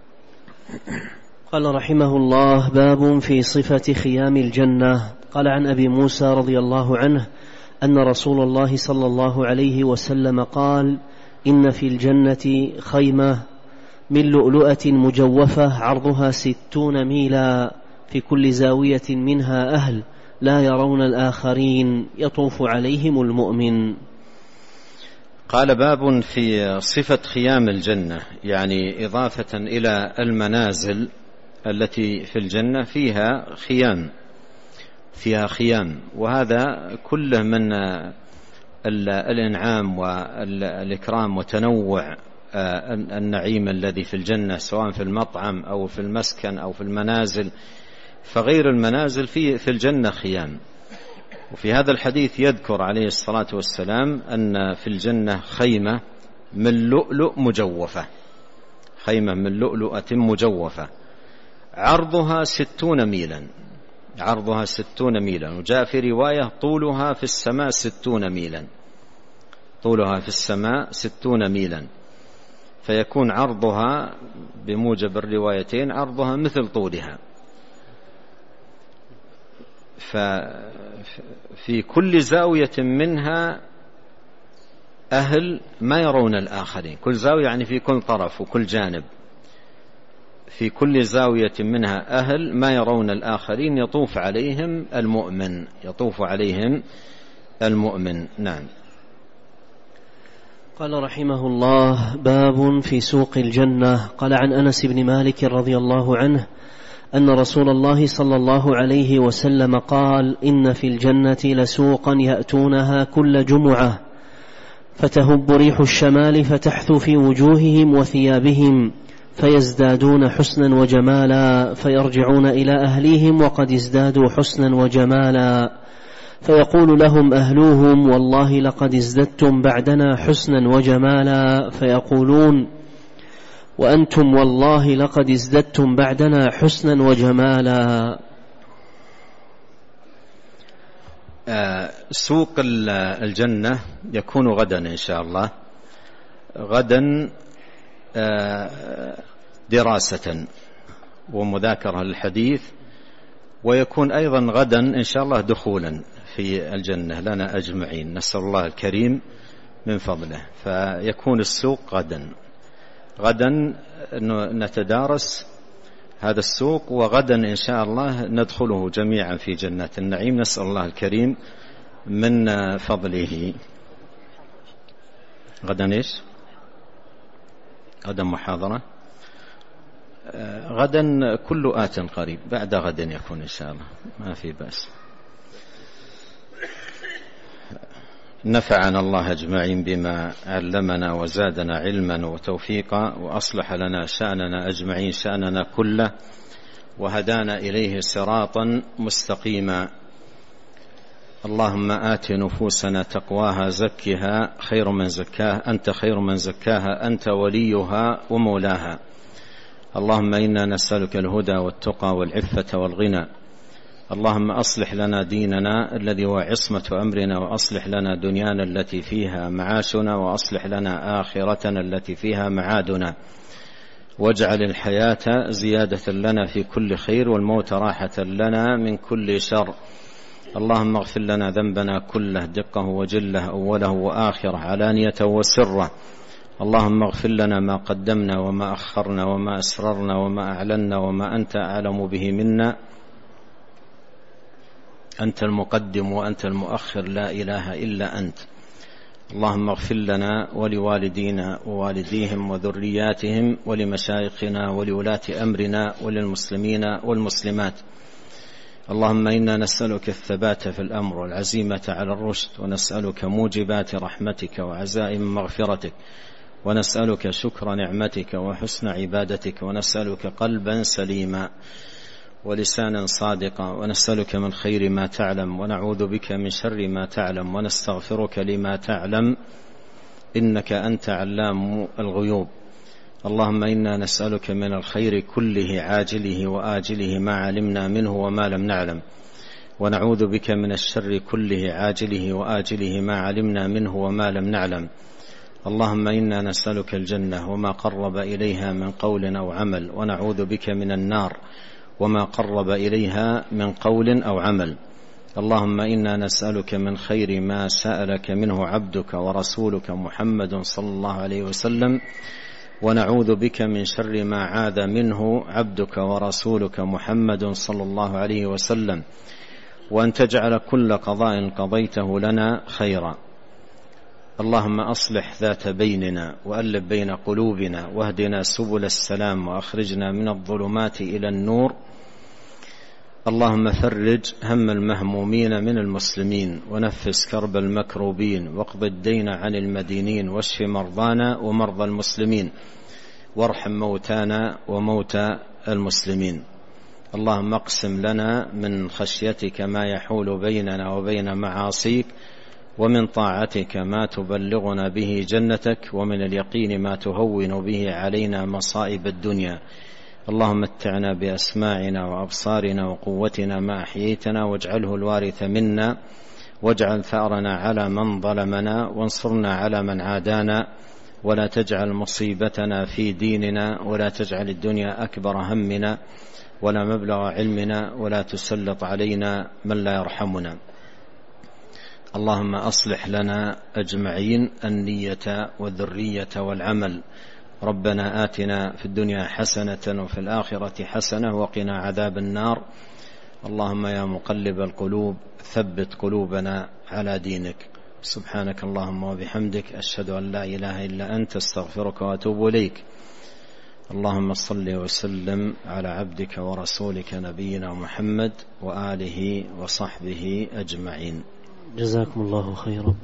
قال رحمه الله: باب في صفة خيام الجنة. قال عن أبي موسى رضي الله عنه أن رسول الله صلى الله عليه وسلم قال: إن في الجنة خيمة من لؤلؤة مجوفة عرضها ستون ميلا، في كل زاوية منها أهل لا يرون الآخرين، يطوف عليهم المؤمن. قال: باب في صفة خيام الجنة، يعني إضافة إلى المنازل التي في الجنة فيها خيام، فيها خيام، وهذا كله من الإنعام والإكرام وتنوع النعيم الذي في الجنة، سواء في المطعم أو في المسكن أو في المنازل. فغير المنازل في في الجنة خيام. وفي هذا الحديث يذكر عليه الصلاة والسلام أن في الجنة خيمة من لؤلؤ مجوفة، خيمة من لؤلؤة مجوفة عرضها ستون ميلا، عرضها ستون ميلا. وجاء في رواية: طولها في السماء ستون ميلا، طولها في السماء ستون ميلا، فيكون عرضها بموجب الروايتين عرضها مثل طولها. ففي كل زاوية منها أهل ما يرون الآخرين، كل زاوية يعني في كل طرف وكل جانب، في كل زاوية منها أهل ما يرون الآخرين، يطوف عليهم المؤمن، يطوف عليهم المؤمن. نعم. قال رحمه الله: باب في سوق الجنة. قال عن أنس بن مالك رضي الله عنه أن رسول الله صلى الله عليه وسلم قال: إن في الجنة لسوقا يأتونها كل جمعة، فتهب ريح الشمال فتحثو في وجوههم وثيابهم، فيزدادون حسنا وجمالا، فيرجعون إلى أهليهم وقد ازدادوا حسنا وجمالا، فيقول لهم أهلوهم: والله لقد ازددتم بعدنا حسنا وجمالا، فيقولون: وأنتم والله لقد ازددتم بعدنا حسنا وجمالا. آه سوق الجنة يكون غدا إن شاء الله، غدا آه دراسة ومذاكرة للحديث، ويكون أيضا غدا إن شاء الله دخولا في الجنة لنا أجمعين، نسأل الله الكريم من فضله. فيكون السوق غدا، غدا نتدارس هذا السوق، وغدا إن شاء الله ندخله جميعا في جنات النعيم، نسأل الله الكريم من فضله. غدا إيش؟ غدا محاضرة، غدا كل آت قريب، بعد غد يكون إن شاء الله، ما في بأس. نفعنا الله أجمعين بما علمنا وزادنا علما وتوفيقا، وأصلح لنا شأننا أجمعين، شأننا كله، وهدانا إليه صراطا مستقيما. اللهم آت نفوسنا تقواها زكها خير من زكاها أنت خير من زكاها أنت وليها ومولاها. اللهم إنا نسألك الهدى والتقى والعفة والغنى. اللهم أصلح لنا ديننا الذي هو عصمة أمرنا، وأصلح لنا دنيانا التي فيها معاشنا، وأصلح لنا آخرتنا التي فيها معادنا، واجعل الحياة زيادة لنا في كل خير، والموت راحة لنا من كل شر. اللهم اغفر لنا ذنبنا كله دقه وجله، أوله وآخره، علانية وسره. اللهم اغفر لنا ما قدمنا وما أخرنا وما أسررنا وما أعلنا وما أنت أعلم به منا. أنت المقدم وأنت المؤخر، لا إله إلا أنت. اللهم اغفر لنا ولوالدينا ووالديهم وذرياتهم ولمشايخنا ولولاة أمرنا وللمسلمين والمسلمات. اللهم إنا نسألك الثبات في الأمر والعزيمة على الرشد، ونسألك موجبات رحمتك وعزائم مغفرتك، ونسألك شكر نعمتك وحسن عبادتك، ونسألك قلبا سليما ولسانا صادقا، ونسألك من خير ما تعلم، ونعوذ بك من شر ما تعلم، ونستغفرك لما تعلم، إنك أنت علام الغيوب. اللهم إنا نسألك من الخير كله عاجله وآجله ما علمنا منه وما لم نعلم، ونعوذ بك من الشر كله عاجله وآجله ما علمنا منه وما لم نعلم. اللهم إنا نسألك الجنة وما قرب إليها من قول أو عمل، ونعوذ بك من النار وما قرب إليها من قول أو عمل. اللهم إنا نسألك من خير ما سألك منه عبدك ورسولك محمد صلى الله عليه وسلم، ونعوذ بك من شر ما عاذ منه عبدك ورسولك محمد صلى الله عليه وسلم، وأن تجعل كل قضاء قضيته لنا خيرا. اللهم أصلح ذات بيننا وألف بين قلوبنا، واهدنا سبل السلام، وأخرجنا من الظلمات إلى النور. اللهم فرج هم المهمومين من المسلمين، ونفس كرب المكروبين، واقض الدين عن المدينين، واشف مرضانا ومرضى المسلمين، وارحم موتانا وموتى المسلمين. اللهم اقسم لنا من خشيتك ما يحول بيننا وبين معاصيك، ومن طاعتك ما تبلغنا به جنتك، ومن اليقين ما تهون به علينا مصائب الدنيا. اللهم متعنا بأسماعنا وأبصارنا وقوتنا ما أحييتنا، واجعله الوارث منا، واجعل ثأرنا على من ظلمنا، وانصرنا على من عادانا، ولا تجعل مصيبتنا في ديننا، ولا تجعل الدنيا أكبر همنا ولا مبلغ علمنا، ولا تسلط علينا من لا يرحمنا. اللهم أصلح لنا أجمعين النية والذرية والعمل. ربنا آتنا في الدنيا حسنة وفي الآخرة حسنة وقنا عذاب النار. اللهم يا مقلب القلوب ثبت قلوبنا على دينك. سبحانك اللهم وبحمدك، أشهد أن لا إله إلا أنت، استغفرك وأتوب إليك. اللهم صل وسلم على عبدك ورسولك نبينا محمد وآله وصحبه أجمعين. جزاكم الله خيرا.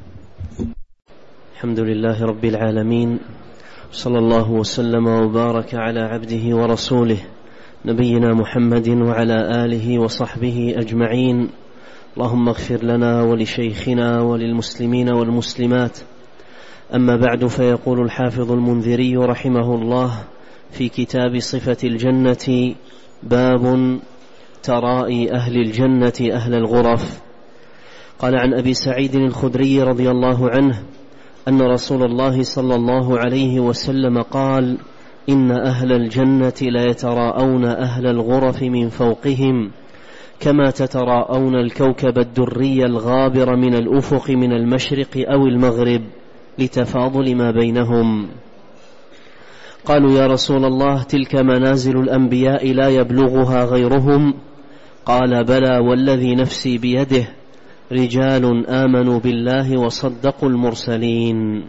الحمد لله رب العالمين، صلى الله وسلم وبارك على عبده ورسوله نبينا محمد وعلى آله وصحبه أجمعين. اللهم اغفر لنا ولشيخنا وللمسلمين والمسلمات. أما بعد، فيقول الحافظ المنذري رحمه الله في كتاب صفة الجنة: باب ترائي أهل الجنة أهل الغرف. قال عن أبي سعيد الخدري رضي الله عنه أن رسول الله صلى الله عليه وسلم قال: إن أهل الجنة لا يتراءون أهل الغرف من فوقهم كما تتراءون الكوكب الدري الغابر من الأفق من المشرق أو المغرب، لتفاضل ما بينهم. قالوا يا رسول الله تلك منازل الأنبياء لا يبلغها غيرهم. قال بلى والذي نفسي بيده رجال آمنوا بالله وصدقوا المرسلين.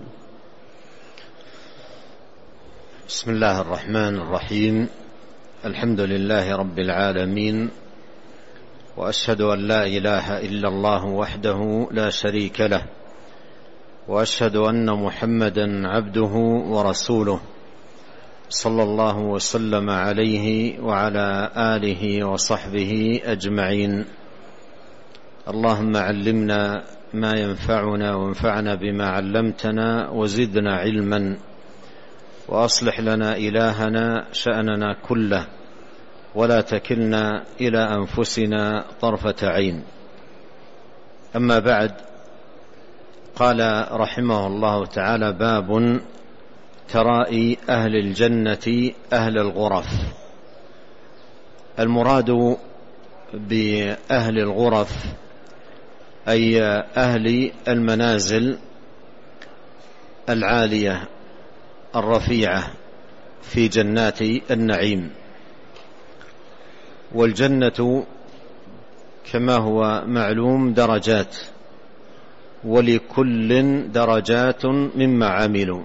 بسم الله الرحمن الرحيم. الحمد لله رب العالمين، وأشهد أن لا إله إلا الله وحده لا شريك له، وأشهد أن محمدا عبده ورسوله صلى الله وسلم عليه وعلى آله وصحبه أجمعين. اللهم علمنا ما ينفعنا وانفعنا بما علمتنا وزدنا علما، وأصلح لنا إلهنا شأننا كله، ولا تكلنا إلى أنفسنا طرفة عين. أما بعد، قال رحمه الله تعالى: باب ترائي أهل الجنة أهل الغرف. المراد بأهل الغرف أي أهل المنازل العالية الرفيعة في جنات النعيم. والجنة كما هو معلوم درجات، ولكل درجات مما عملوا،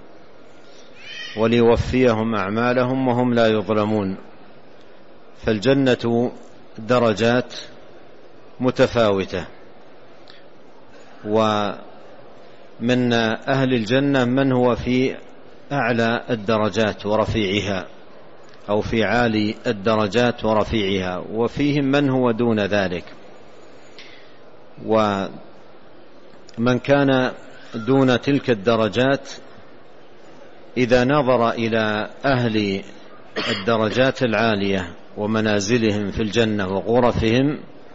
وليوفيهم أعمالهم وهم لا يظلمون. فالجنة درجات متفاوتة، ومن أهل الجنة من هو في أعلى الدرجات ورفيعها، أو في عالي الدرجات ورفيعها، وفيهم من هو دون ذلك. ومن كان دون تلك الدرجات إذا نظر إلى أهل الدرجات العالية ومنازلهم في الجنة وغرفهم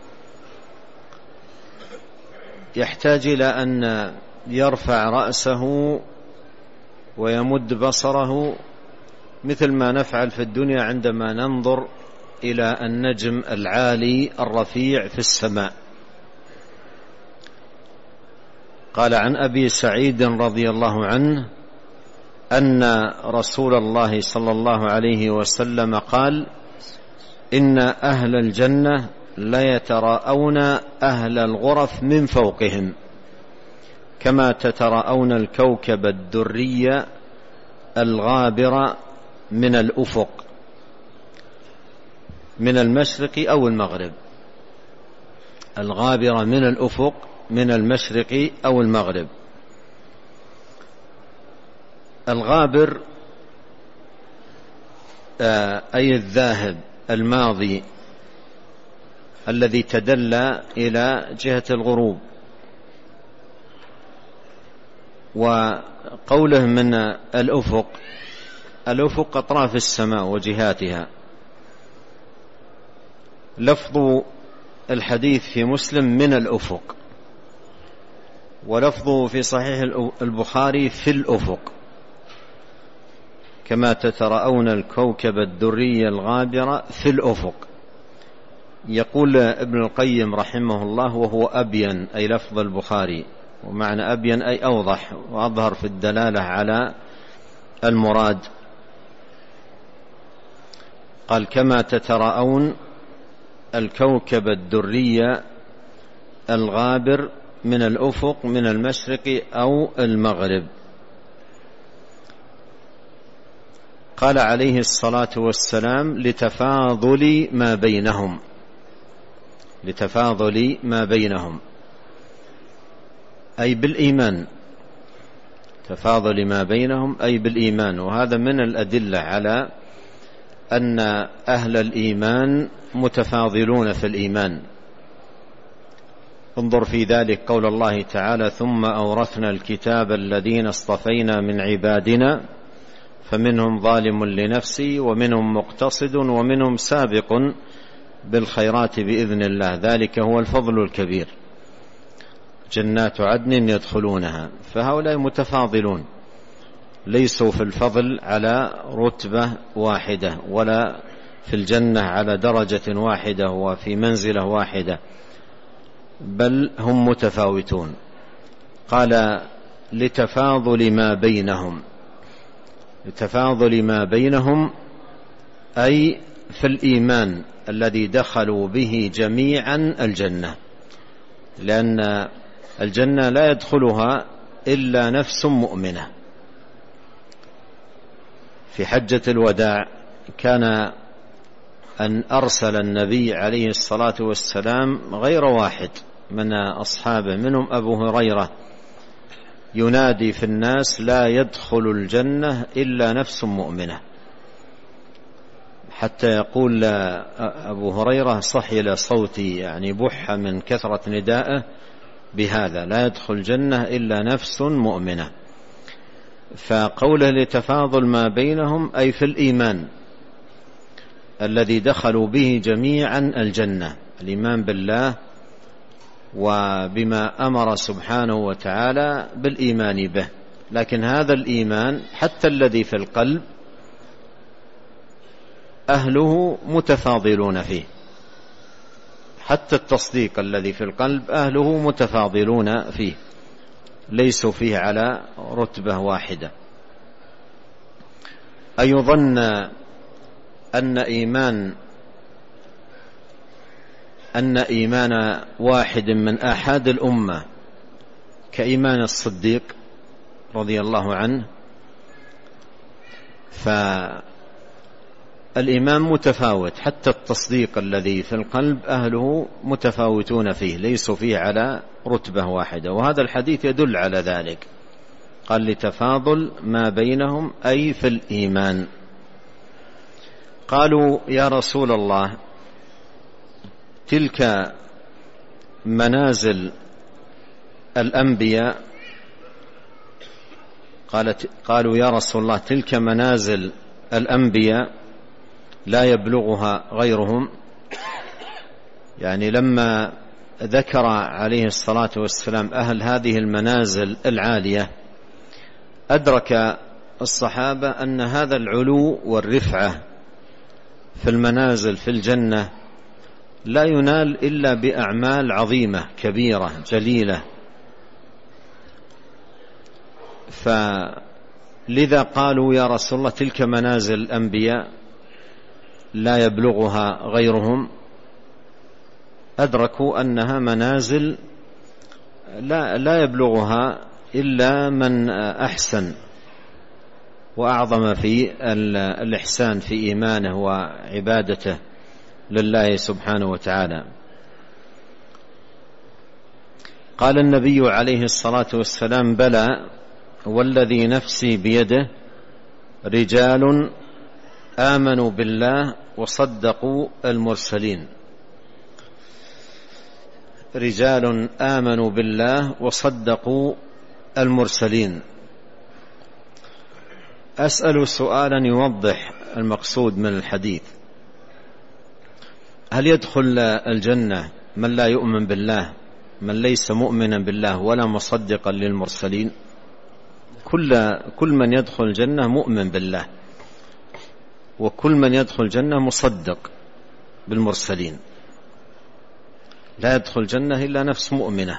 يحتاج إلى أن يرفع رأسه ويمد بصره، مثل ما نفعل في الدنيا عندما ننظر إلى النجم العالي الرفيع في السماء. قال عن أبي سعيد رضي الله عنه أن رسول الله صلى الله عليه وسلم قال: إن أهل الجنة ليتراءون أهل الغرف من فوقهم كما تتراءون الكوكب الدري الغابر من الأفق من المشرق أو المغرب. الغابر من الأفق من المشرق أو المغرب. الغابر أي الذاهب الماضي الذي تدلى إلى جهة الغروب. وقوله من الأفق، الأفق أطراف السماء وجهاتها. لفظ الحديث في مسلم من الأفق، ولفظه في صحيح البخاري في الأفق كما تتراءون الكوكب الدري الغابر في الأفق. يقول ابن القيم رحمه الله: وهو أبين أي لفظ البخاري، ومعنى أبين أي أوضح وأظهر في الدلالة على المراد. قال: كما تتراءون الكوكب الدري الغابر من الأفق من المشرق أو المغرب. قال عليه الصلاة والسلام: لتفاضل ما بينهم، لتفاضل ما بينهم أي بالإيمان، تفاضل ما بينهم أي بالإيمان. وهذا من الأدلة على أن أهل الإيمان متفاضلون في الإيمان. انظر في ذلك قول الله تعالى: ثم أورثنا الكتاب الذين اصطفينا من عبادنا فمنهم ظالم لنفسه ومنهم مقتصد ومنهم سابق بالخيرات بإذن الله، ذلك هو الفضل الكبير، جنات عدن يدخلونها. فهؤلاء متفاضلون، ليسوا في الفضل على رتبة واحدة، ولا في الجنة على درجة واحدة وفي منزلة واحدة، بل هم متفاوتون. قال: لتفاضل ما بينهم. لتفاضل ما بينهم أي في الإيمان الذي دخلوا به جميعا الجنة، لأن الجنة لا يدخلها إلا نفس مؤمنة. في حجة الوداع كان أن أرسل النبي عليه الصلاة والسلام غير واحد من أصحابه، منهم أبو هريرة، ينادي في الناس: لا يدخل الجنة إلا نفس مؤمنة، حتى يقول أبو هريرة: صحي صوتي، يعني بح من كثرة ندائه بهذا، لا يدخل الجنة إلا نفس مؤمنة. فقوله لتفاضل ما بينهم أي في الإيمان الذي دخلوا به جميعا الجنة، الإيمان بالله وبما أمر سبحانه وتعالى بالإيمان به. لكن هذا الإيمان حتى الذي في القلب أهله متفاضلون فيه، حتى التصديق الذي في القلب أهله متفاضلون فيه، ليسوا فيه على رتبة واحدة. أيظن أن إيمان أن إيمان واحد من آحاد الأمة كإيمان الصديق رضي الله عنه؟ فالإيمان متفاوت، حتى التصديق الذي في القلب أهله متفاوتون فيه، ليسوا فيه على رتبة واحدة. وهذا الحديث يدل على ذلك، قال لتفاضل ما بينهم أي في الإيمان. قالوا: يا رسول الله، تلك منازل الأنبياء. قالت قالوا: يا رسول الله، تلك منازل الأنبياء لا يبلغها غيرهم. يعني لما ذكر عليه الصلاة والسلام أهل هذه المنازل العالية، أدرك الصحابة أن هذا العلو والرفعة في المنازل في الجنة لا ينال إلا بأعمال عظيمة كبيرة جليلة. فلذا قالوا: يا رسول الله، تلك منازل الأنبياء لا يبلغها غيرهم. أدركوا أنها منازل لا, لا يبلغها إلا من أحسن وأعظم في الإحسان في إيمانه وعبادته لله سبحانه وتعالى. قال النبي عليه الصلاة والسلام: بلى والذي نفسي بيده رجال آمنوا بالله وصدقوا المرسلين. رجال آمنوا بالله وصدقوا المرسلين. أسأل سؤالا يوضح المقصود من الحديث: هل يدخل الجنة من لا يؤمن بالله، من ليس مؤمنا بالله ولا مصدقا للمرسلين؟ كل كل من يدخل الجنة مؤمن بالله، وكل من يدخل الجنة مصدق بالمرسلين. لا يدخل الجنة إلا نفس مؤمنة،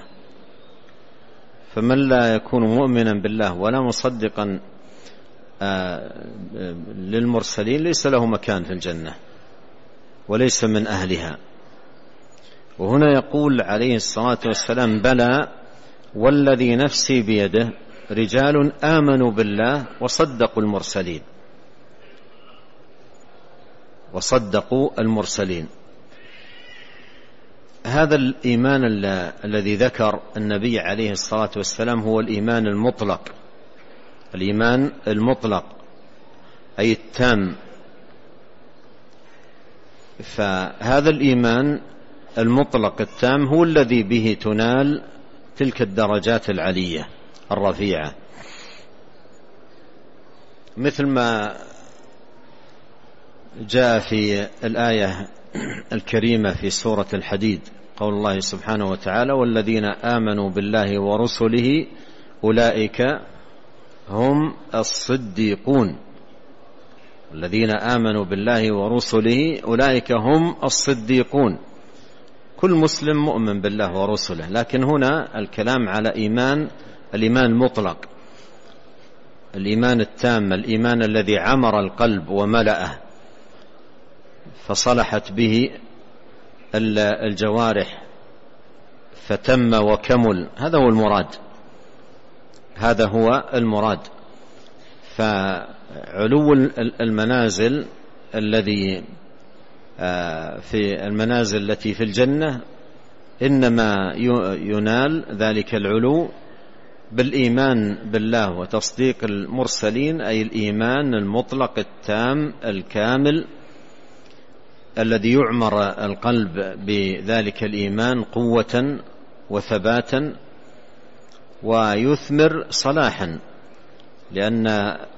فمن لا يكون مؤمنا بالله ولا مصدقا للمرسلين ليس له مكان في الجنة وليس من أهلها. وهنا يقول عليه الصلاة والسلام: بلى والذي نفسي بيده رجال آمنوا بالله وصدقوا المرسلين. وصدقوا المرسلين. هذا الإيمان الذي ذكر النبي عليه الصلاة والسلام هو الإيمان المطلق، الإيمان المطلق أي التام. فهذا الإيمان المطلق التام هو الذي به تنال تلك الدرجات العلية الرفيعة، مثل ما جاء في الآية الكريمة في سورة الحديد، قول الله سبحانه وتعالى: والذين آمنوا بالله ورسله أولئك هم الصديقون. الذين آمنوا بالله ورسله أولئك هم الصديقون. كل مسلم مؤمن بالله ورسله، لكن هنا الكلام على إيمان الإيمان المطلق، الإيمان التام، الإيمان الذي عمر القلب وملأه فصلحت به الجوارح فتم وكمل، هذا هو المراد، هذا هو المراد. فعلو المنازل الذي في المنازل التي في الجنة إنما ينال ذلك العلو بالإيمان بالله وتصديق المرسلين، أي الإيمان المطلق التام الكامل الذي يعمر القلب بذلك الإيمان قوة وثباتا ويثمر صلاحا، لأن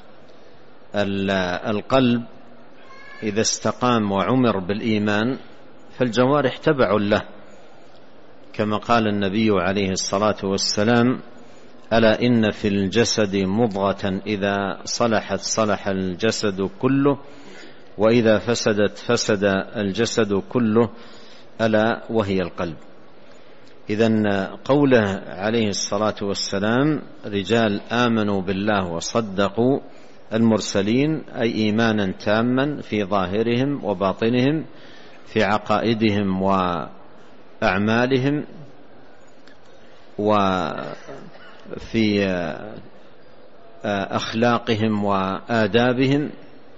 القلب إذا استقام وعمر بالإيمان فالجوارح تبع له، كما قال النبي عليه الصلاة والسلام: ألا إن في الجسد مضغة إذا صلحت صلح الجسد كله وإذا فسدت فسد الجسد كله ألا وهي القلب. إذن قوله عليه الصلاة والسلام: رجال آمنوا بالله وصدقوا المرسلين، أي إيمانا تاما في ظاهرهم وباطنهم، في عقائدهم وأعمالهم وفي أخلاقهم وآدابهم.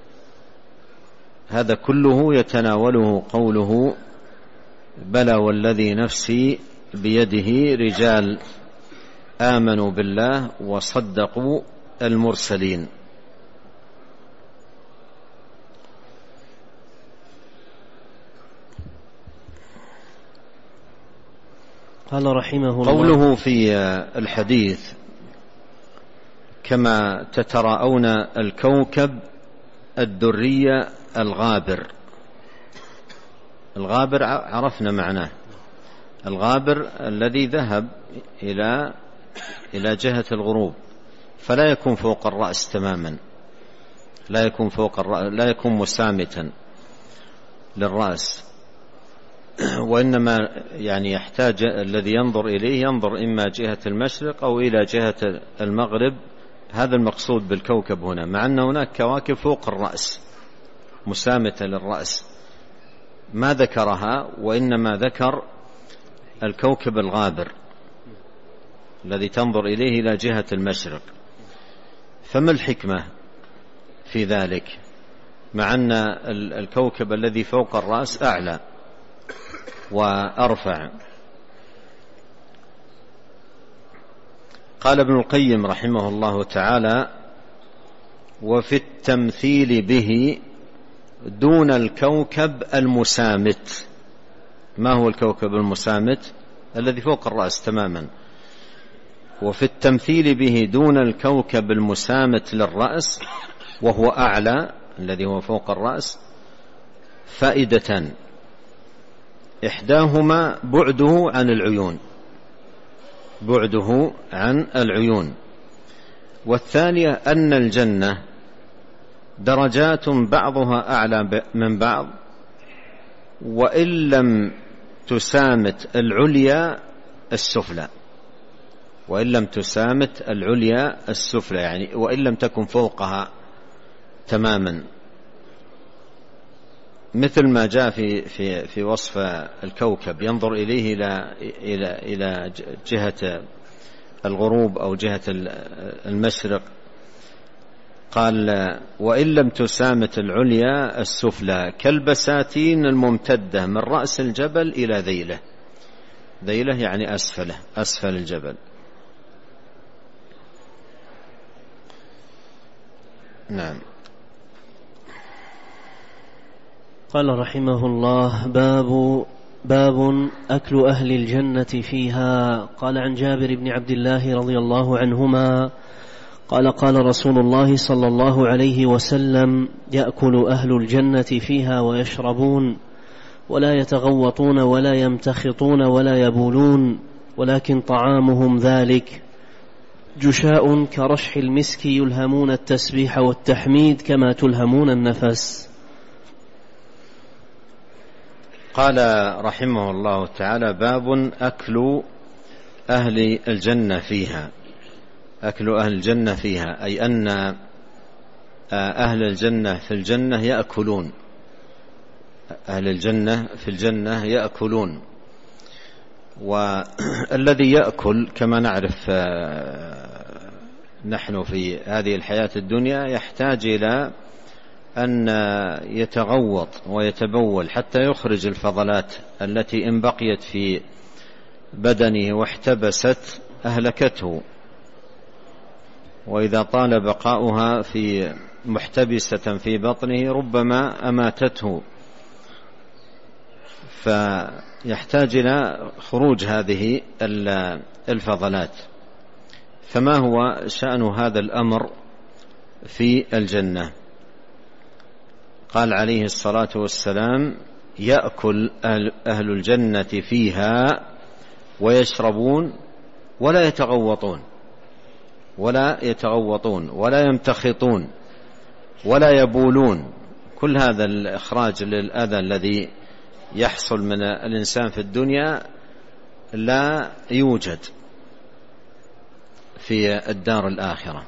هذا كله يتناوله قوله: بلى والذي نفسي بيده رجال آمنوا بالله وصدقوا المرسلين. قال رحمه الله: قوله في الحديث: كما تتراءون الكوكب الدري الغابر. الغابر عرفنا معناه، الغابر الذي ذهب إلى إلى جهة الغروب، فلا يكون فوق الرأس تماما، لا يكون فوق الرأس، لا يكون مسامتا للرأس، وإنما يعني يحتاج الذي ينظر إليه ينظر إما جهة المشرق أو إلى جهة المغرب. هذا المقصود بالكوكب هنا، مع أن هناك كواكب فوق الرأس مسامتة للرأس، ما ذكرها، وإنما ذكر الكوكب الغابر الذي تنظر إليه إلى جهة المشرق. فما الحكمة في ذلك، مع أن الكوكب الذي فوق الرأس أعلى وأرفع؟ قال ابن القيم رحمه الله تعالى: وفي التمثيل به دون الكوكب المسامت. ما هو الكوكب المسامت؟ الذي فوق الرأس تماما. وفي التمثيل به دون الكوكب المسامت للرأس وهو أعلى الذي هو فوق الرأس فائدتان: إحداهما بعده عن العيون، بعده عن العيون، والثانية أن الجنة درجات بعضها أعلى من بعض، وإن لم تسامت العليا السفلى، وإن لم تسامت العليا السفلى، يعني وإن لم تكن فوقها تماما، مثل ما جاء في في في وصف الكوكب ينظر إليه إلى إلى إلى جهة الغروب أو جهة المشرق. قال: وإن لم تسامت العليا السفلى كالبساتين الممتدة من رأس الجبل إلى ذيله. ذيله يعني أسفله، أسفل الجبل. نعم. قال رحمه الله: باب باب أكل أهل الجنة فيها. قال عن جابر بن عبد الله رضي الله عنهما قال: قال رسول الله صلى الله عليه وسلم: يأكل أهل الجنة فيها ويشربون ولا يتغوطون ولا يمتخطون ولا يبولون، ولكن طعامهم ذلك: جشاء كرشح المسك يلهمون التسبيح والتحميد كما تلهمون النفس. قال رحمه الله تعالى: باب أكل أهل الجنة فيها. أكل أهل الجنة فيها، أي أن أهل الجنة في الجنة يأكلون، أهل الجنة في الجنة يأكلون. والذي يأكل كما نعرف نحن في هذه الحياة الدنيا يحتاج إلى أن يتغوط ويتبول حتى يخرج الفضلات التي إن بقيت في بدنه واحتبست أهلكته، وإذا طال بقاؤها في محتبسة في بطنه ربما أماتته، فيحتاج إلى خروج هذه الفضلات. فما هو شأن هذا الأمر في الجنة؟ قال عليه الصلاة والسلام: يأكل أهل الجنة فيها ويشربون ولا يتغوطون ولا يتغوطون ولا يمتخطون ولا يبولون. كل هذا الإخراج للأذى الذي يحصل من الإنسان في الدنيا لا يوجد في الدار الآخرة.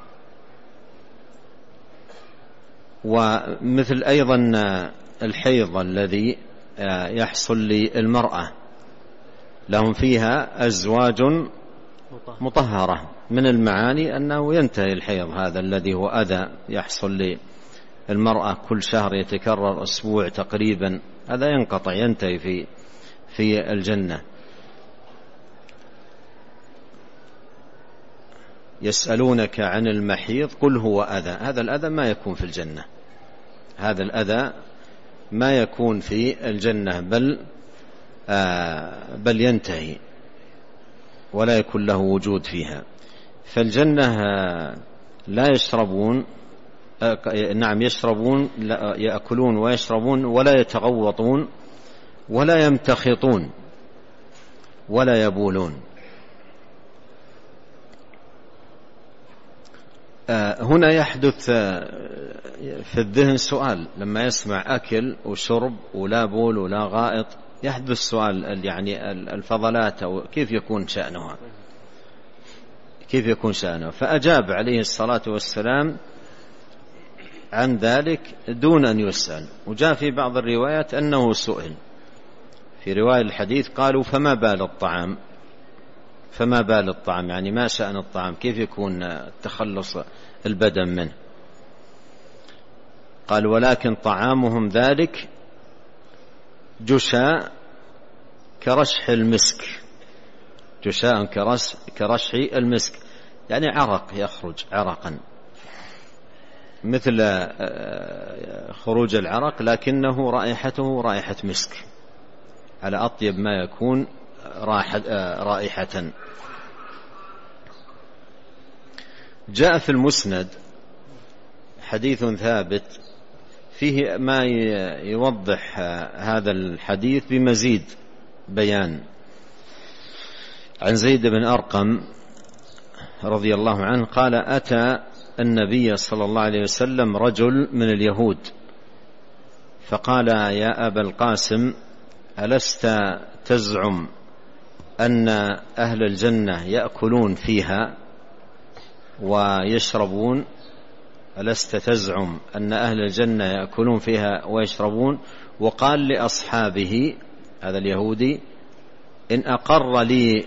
ومثل أيضا الحيض الذي يحصل للمرأة، لهم فيها أزواج مطهرة، من المعاني أنه ينتهي الحيض هذا الذي هو أذى يحصل للمرأة كل شهر يتكرر أسبوع تقريبا، هذا ينقطع ينتهي في في الجنة. يسألونك عن المحيض قل هو أذى، هذا الأذى ما يكون في الجنة، هذا الأذى ما يكون في الجنة، بل آه بل ينتهي ولا يكون له وجود فيها. فالجنة لا يشربون آه نعم يشربون لا يأكلون ويشربون ولا يتغوطون ولا يمتخطون ولا يبولون. آه هنا يحدث آه في الذهن سؤال، لما يسمع أكل وشرب ولا بول ولا غائط يحدث سؤال، يعني الفضلات أو كيف يكون شأنها، كيف يكون شأنها؟ فأجاب عليه الصلاة والسلام عن ذلك دون أن يسأل. وجاء في بعض الروايات أنه سئل، في رواية الحديث قالوا فما بال الطعام، فما بال الطعام يعني ما شأن الطعام، كيف يكون تخلص البدن منه؟ قال ولكن طعامهم ذلك جشاء كرشح المسك، جشاء كرشح المسك، يعني عرق يخرج عرقا مثل خروج العرق، لكنه رائحته رائحة مسك، على أطيب ما يكون رائحة. جاء في المسند حديث ثابت فيه ما يوضح هذا الحديث بمزيد بيان، عن زيد بن أرقم رضي الله عنه قال: أتى النبي صلى الله عليه وسلم رجل من اليهود فقال: يا أبا القاسم ألست تزعم أن أهل الجنة يأكلون فيها ويشربون؟ ألست تزعم أن أهل الجنة يأكلون فيها ويشربون؟ وقال لأصحابه هذا اليهودي: إن أقر لي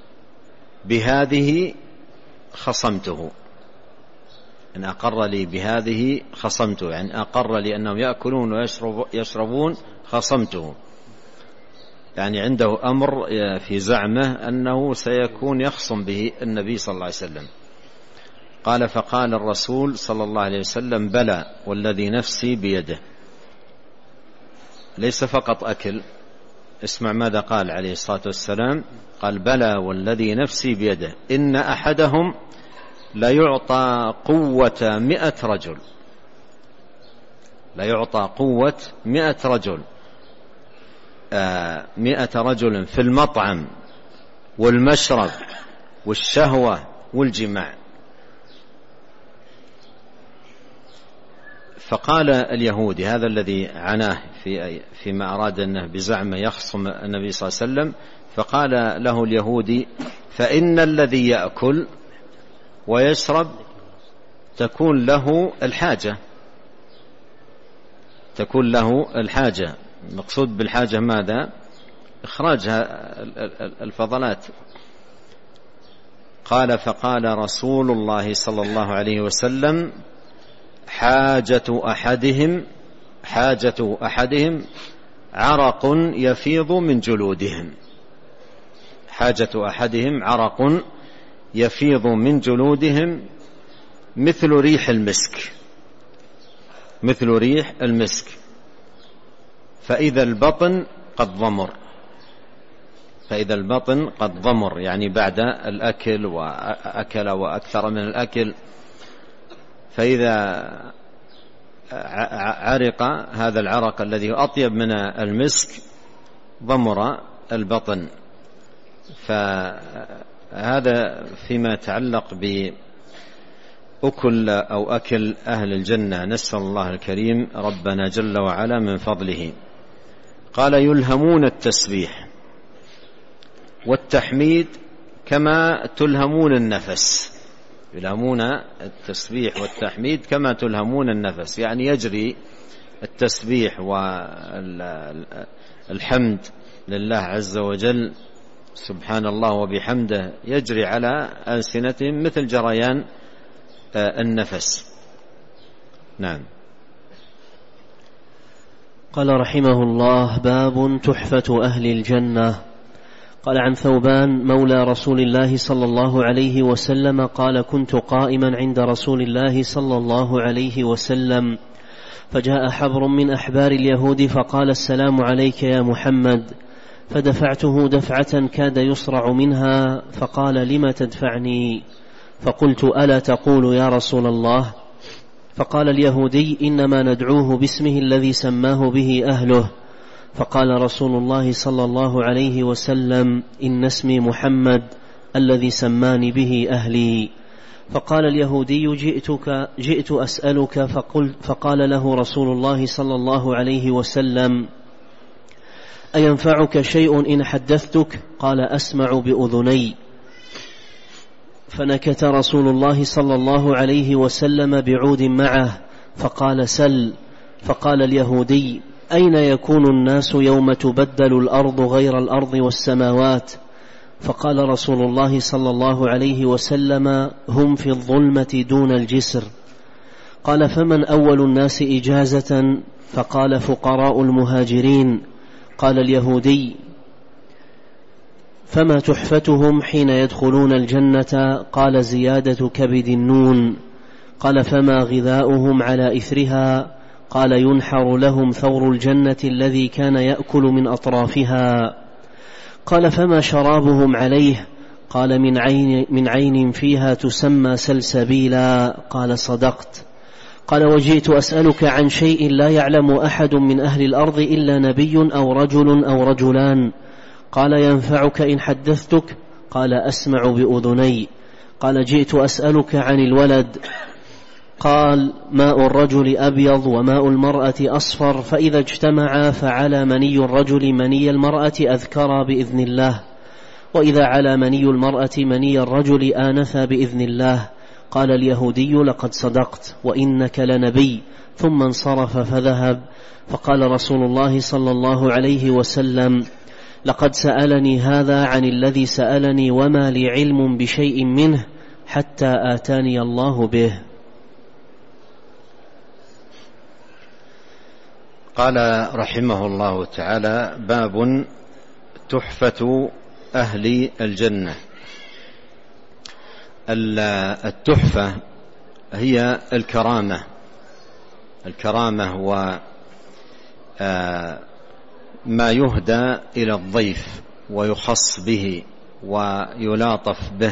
بهذه خصمته، إن أقر لي بهذه خصمته، يعني أقر لي أنهم يأكلون ويشربون خصمته، يعني عنده أمر في زعمه أنه سيكون يخصم به النبي صلى الله عليه وسلم. قال: فقال الرسول صلى الله عليه وسلم: بلى والذي نفسي بيده. ليس فقط أكل، اسمع ماذا قال عليه الصلاة والسلام، قال: بلى والذي نفسي بيده إن أحدهم لا يعطى قوة مئة رجل، لا يعطى قوة مئة رجل، آه مئة رجل في المطعم والمشرب والشهوة والجماع. فقال اليهودي هذا الذي عناه في فيما أراد أنه بزعمه يخصم النبي صلى الله عليه وسلم، فقال له اليهودي: فإن الذي يأكل ويشرب تكون له الحاجة تكون له الحاجة المقصود بالحاجة ماذا؟ إخراج الفضلات. قال فقال رسول الله صلى الله عليه وسلم حاجة أحدهم حاجة أحدهم عرق يفيض من جلودهم حاجة أحدهم عرق يفيض من جلودهم مثل ريح المسك مثل ريح المسك فإذا البطن قد ضمر فإذا البطن قد ضمر يعني بعد الأكل وأكل وأكثر من الأكل، فإذا عرق هذا العرق الذي أطيب من المسك ضمر البطن. فهذا فيما يتعلق بأكل أو أكل أهل الجنة، نسأل الله الكريم ربنا جل وعلا من فضله. قال يلهمون التسبيح والتحميد كما تلهمون النفس يلهمون التسبيح والتحميد كما تلهمون النفس، يعني يجري التسبيح والحمد لله عز وجل سبحان الله وبحمده يجري على ألسنتهم مثل جريان النفس. نعم. قال رحمه الله باب تحفة أهل الجنة. قال عن ثوبان مولى رسول الله صلى الله عليه وسلم قال كنت قائما عند رسول الله صلى الله عليه وسلم فجاء حبر من أحبار اليهود فقال السلام عليك يا محمد، فدفعته دفعة كاد يصرع منها فقال لم تدفعني؟ فقلت ألا تقول يا رسول الله؟ فقال اليهودي إنما ندعوه باسمه الذي سماه به أهله. فقال رسول الله صلى الله عليه وسلم إن اسمي محمد الذي سماني به أهلي. فقال اليهودي جئتك جئت أسألك فقل فقال له رسول الله صلى الله عليه وسلم أينفعك شيء إن حدثتك؟ قال أسمع بأذني. فنكت رسول الله صلى الله عليه وسلم بعود معه فقال سل. فقال اليهودي أين يكون الناس يوم تبدل الأرض غير الأرض والسماوات؟ فقال رسول الله صلى الله عليه وسلم هم في الظلمة دون الجسر. قال فمن أول الناس إجازة؟ فقال فقراء المهاجرين. قال اليهودي فما تحفتهم حين يدخلون الجنة؟ قال زيادة كبد النون. قال فما غذاؤهم على إثرها؟ قال ينحر لهم ثور الجنة الذي كان يأكل من أطرافها. قال فما شرابهم عليه؟ قال من عين, من عين فيها تسمى سلسبيلا. قال صدقت. قال وجئت أسألك عن شيء لا يعلم أحد من أهل الأرض إلا نبي أو رجل أو رجلان. قال ينفعك إن حدثتك؟ قال أسمع بأذني. قال جئت أسألك عن الولد. قال ماء الرجل أبيض وماء المرأة أصفر، فإذا اجتمعا فعلى مني الرجل مني المرأة أذكرا بإذن الله، وإذا على مني المرأة مني الرجل آنثا بإذن الله. قال اليهودي لقد صدقت وإنك لنبي. ثم انصرف فذهب. فقال رسول الله صلى الله عليه وسلم لقد سألني هذا عن الذي سألني وما لي علم بشيء منه حتى آتاني الله به. قال رحمه الله تعالى باب تحفة أهل الجنة. التحفة هي الكرامة الكرامة وما يهدى إلى الضيف ويخص به ويلاطف به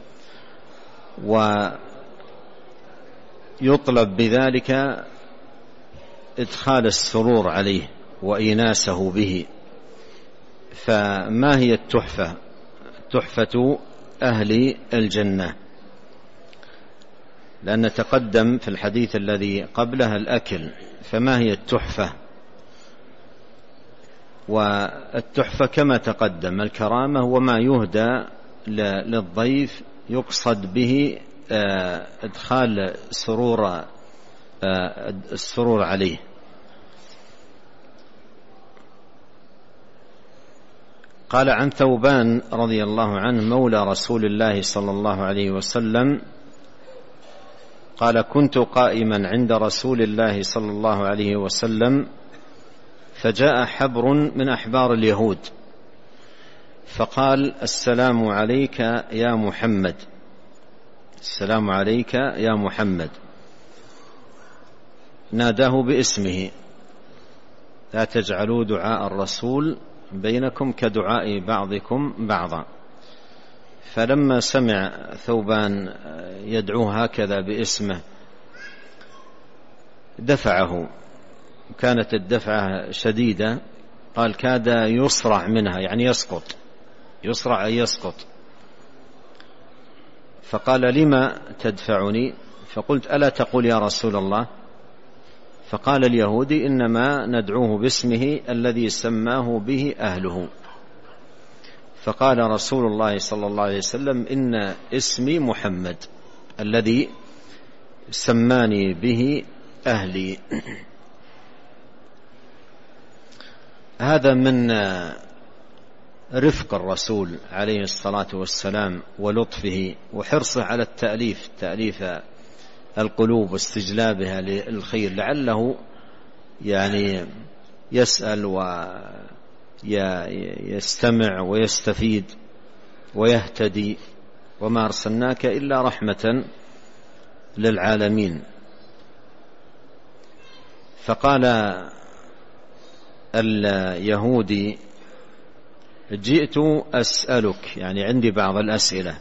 ويطلب بذلك إدخال السرور عليه وإيناسه به. فما هي التحفة؟ تحفة أهل الجنة، لأن تقدم في الحديث الذي قبلها الأكل، فما هي التحفة؟ والتحفة كما تقدم الكرامة وما يهدى للضيف يقصد به إدخال سرور السرور عليه. قال عن ثوبان رضي الله عنه مولى رسول الله صلى الله عليه وسلم قال كنت قائما عند رسول الله صلى الله عليه وسلم فجاء حبر من أحبار اليهود فقال السلام عليك يا محمد، السلام عليك يا محمد، ناداه باسمه، لا تجعلوا دعاء الرسول بينكم كدعاء بعضكم بعضا. فلما سمع ثوبان يدعوه هكذا باسمه دفعه، كانت الدفعة شديدة، قال كاد يصرع منها يعني يسقط، يصرع أي يسقط. فقال لما تدفعني؟ فقلت ألا تقول يا رسول الله؟ فقال اليهودي إنما ندعوه باسمه الذي سماه به أهله. فقال رسول الله صلى الله عليه وسلم إن اسمي محمد الذي سماني به أهلي. هذا من رفق الرسول عليه الصلاة والسلام ولطفه وحرصه على التأليف، تأليف القلوب واستجلابها للخير، لعله يعني يسأل ويستمع ويستفيد ويهتدي، وما أرسلناك إلا رحمة للعالمين. فقال اليهودي جئت أسألك، يعني عندي بعض الأسئلة.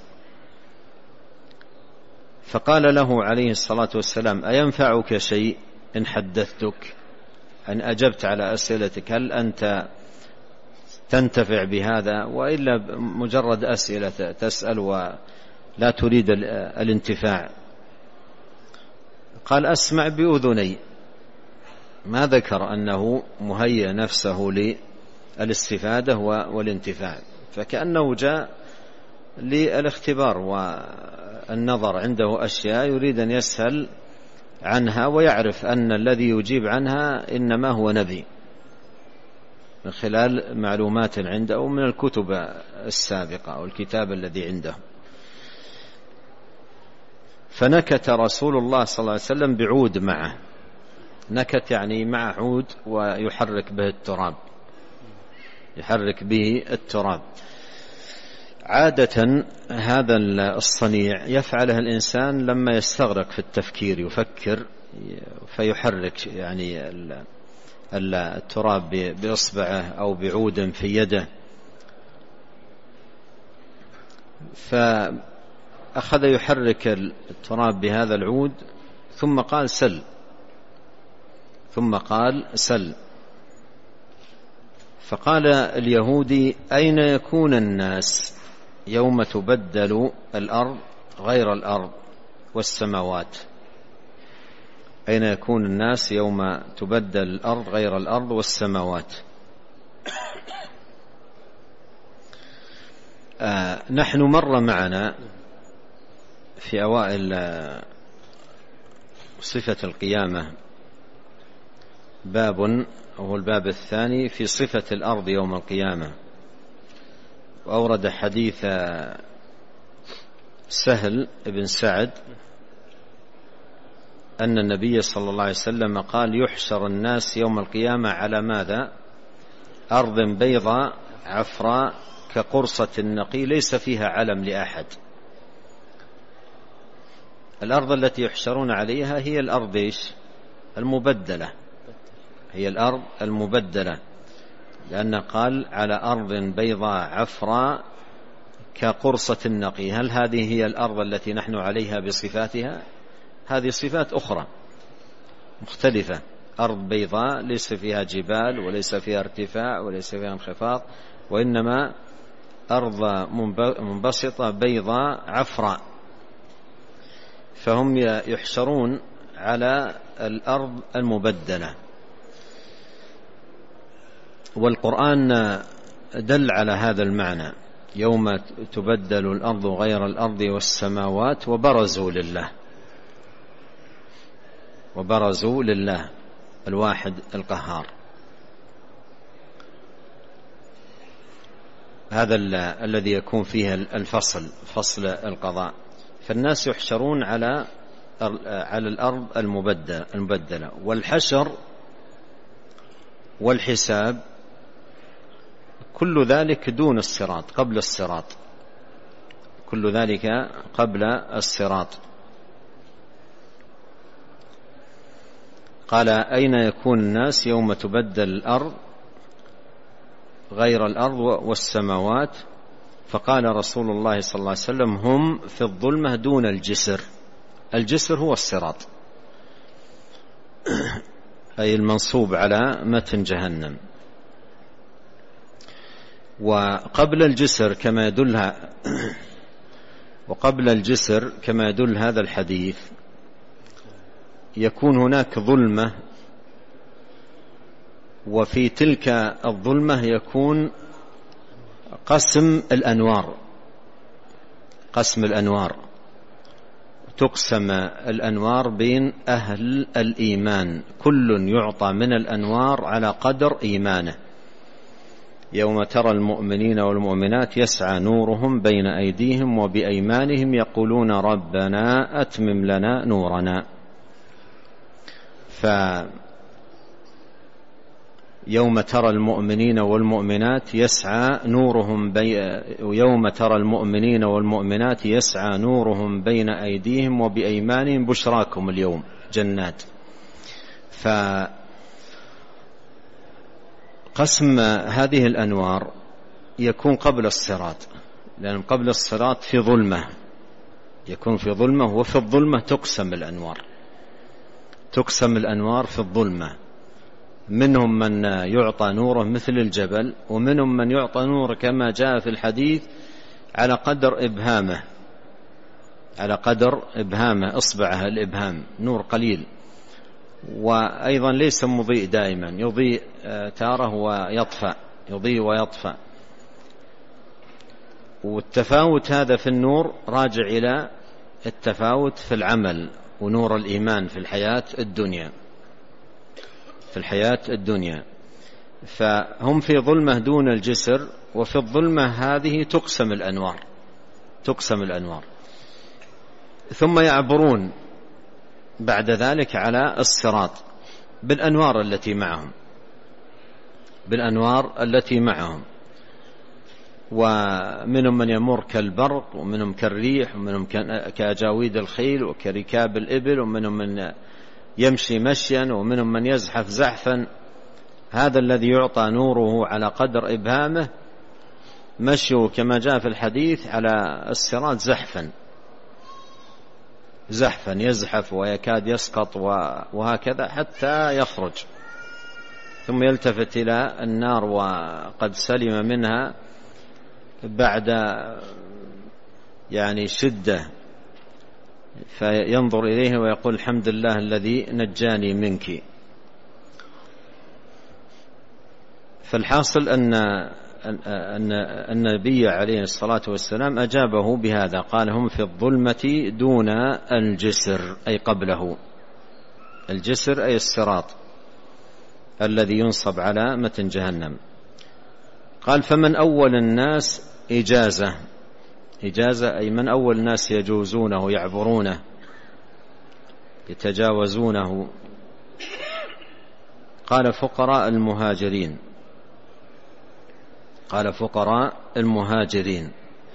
فقال له عليه الصلاة والسلام أينفعك شيء إن حدثتك، أن أجبت على أسئلتك، هل أنت تنتفع بهذا وإلا مجرد أسئلة تسأل ولا تريد الانتفاع؟ قال أسمع بأذني، ما ذكر أنه مهيأ نفسه للاستفادة والانتفاع، فكأنه جاء للاختبار والنظر، عنده أشياء يريد أن يسأل عنها ويعرف أن الذي يجيب عنها إنما هو نبي من خلال معلومات عنده من الكتب السابقة أو الكتاب الذي عنده. فنكت رسول الله صلى الله عليه وسلم بعود معه، نكت يعني مع عود ويحرك به التراب، يحرك به التراب. عادة هذا الصنيع يفعله الإنسان لما يستغرق في التفكير، يفكر فيحرك يعني التراب بإصبعه أو بعود في يده. فأخذ يحرك التراب بهذا العود ثم قال سل، ثم قال سل. فقال اليهودي أين يكون الناس يوم تبدل الأرض غير الأرض والسماوات؟ أين يكون الناس يوم تبدل الأرض غير الأرض والسماوات؟ آه نحن مر معنا في أوائل صفة القيامة باب، وهو الباب الثاني في صفة الأرض يوم القيامة، وأورد حديث سهل بن سعد أن النبي صلى الله عليه وسلم قال يحشر الناس يوم القيامة على ماذا؟ أرض بيضاء عفراء كقرصة النقي ليس فيها علم لأحد. الأرض التي يحشرون عليها هي الأرض إيش؟ المبدلة، هي الأرض المبدلة، لأن قال على أرض بيضاء عفراء كقرصة النقي. هل هذه هي الأرض التي نحن عليها بصفاتها؟ هذه صفات أخرى مختلفة، أرض بيضاء ليس فيها جبال وليس فيها ارتفاع وليس فيها انخفاض، وإنما أرض منبسطة بيضاء عفراء. فهم يحشرون على الأرض المبدلة. والقرآن دل على هذا المعنى، يوم تبدل الأرض غير الأرض والسماوات وبرزوا لله وبرزوا لله الواحد القهار. هذا الذي يكون فيه الفصل، فصل القضاء. فالناس يحشرون على على الأرض المبدلة، والحشر والحساب كل ذلك دون الصراط، قبل الصراط، كل ذلك قبل الصراط. قال أين يكون الناس يوم تبدل الأرض غير الأرض والسماوات؟ فقال رسول الله صلى الله عليه وسلم هم في الظلمة دون الجسر. الجسر هو الصراط، أي المنصوب على متن جهنم. وقبل الجسر كما يدلها وقبل الجسر كما يدل هذا الحديث يكون هناك ظلمة، وفي تلك الظلمة يكون قسم الأنوار، قسم الأنوار، تقسم الأنوار بين أهل الإيمان، كل يعطى من الأنوار على قدر إيمانه. يوم ترى المؤمنين والمؤمنات يسعى نورهم بين أيديهم وبأيمانهم يقولون ربنا أتمم لنا نورنا. فيوم ترى المؤمنين والمؤمنات يسعى نورهم بي... يوم ترى المؤمنين والمؤمنات يسعى نورهم بين أيديهم وبأيمانهم بشراكم اليوم جنات. فقسم هذه الأنوار يكون قبل الصراط، لأن قبل الصراط في ظلمة، يكون في ظلمة، وفي الظلمة تقسم الأنوار، تقسم الأنوار في الظلمة. منهم من يعطى نوره مثل الجبل، ومنهم من يعطى نور كما جاء في الحديث على قدر إبهامه، على قدر إبهامه، إصبعه الإبهام، نور قليل. وأيضا ليس مضيء دائما، يضيء تاره ويطفأ، يضيء ويطفأ. والتفاوت هذا في النور راجع إلى التفاوت في العمل ونور الإيمان في الحياة الدنيا، في الحياة الدنيا. فهم في ظلمة دون الجسر، وفي الظلمة هذه تقسم الأنوار، تقسم الأنوار، ثم يعبرون بعد ذلك على الصراط بالأنوار التي معهم، بالأنوار التي معهم. ومنهم من يمر كالبرق، ومنهم كالريح، ومنهم كأجاويد الخيل وكركاب الإبل، ومنهم من يمشي مشيا، ومنهم من يزحف زحفا. هذا الذي يعطى نوره على قدر إبهامه مشيه كما جاء في الحديث على الصراط زحفا، زحفا يزحف ويكاد يسقط وهكذا حتى يخرج، ثم يلتفت إلى النار وقد سلم منها بعد يعني شدة، فينظر إليه ويقول الحمد لله الذي نجاني منك. فالحاصل أن أن النبي عليه الصلاة والسلام أجابه بهذا، قال هم في الظلمة دون الجسر، أي قبله. الجسر أي الصراط الذي ينصب على متن جهنم. قال فمن أول الناس إجازة، إجازة أي من أول الناس يجوزونه يعبرونه يتجاوزونه. قال فقراء المهاجرين، قال فقراء المهاجرين.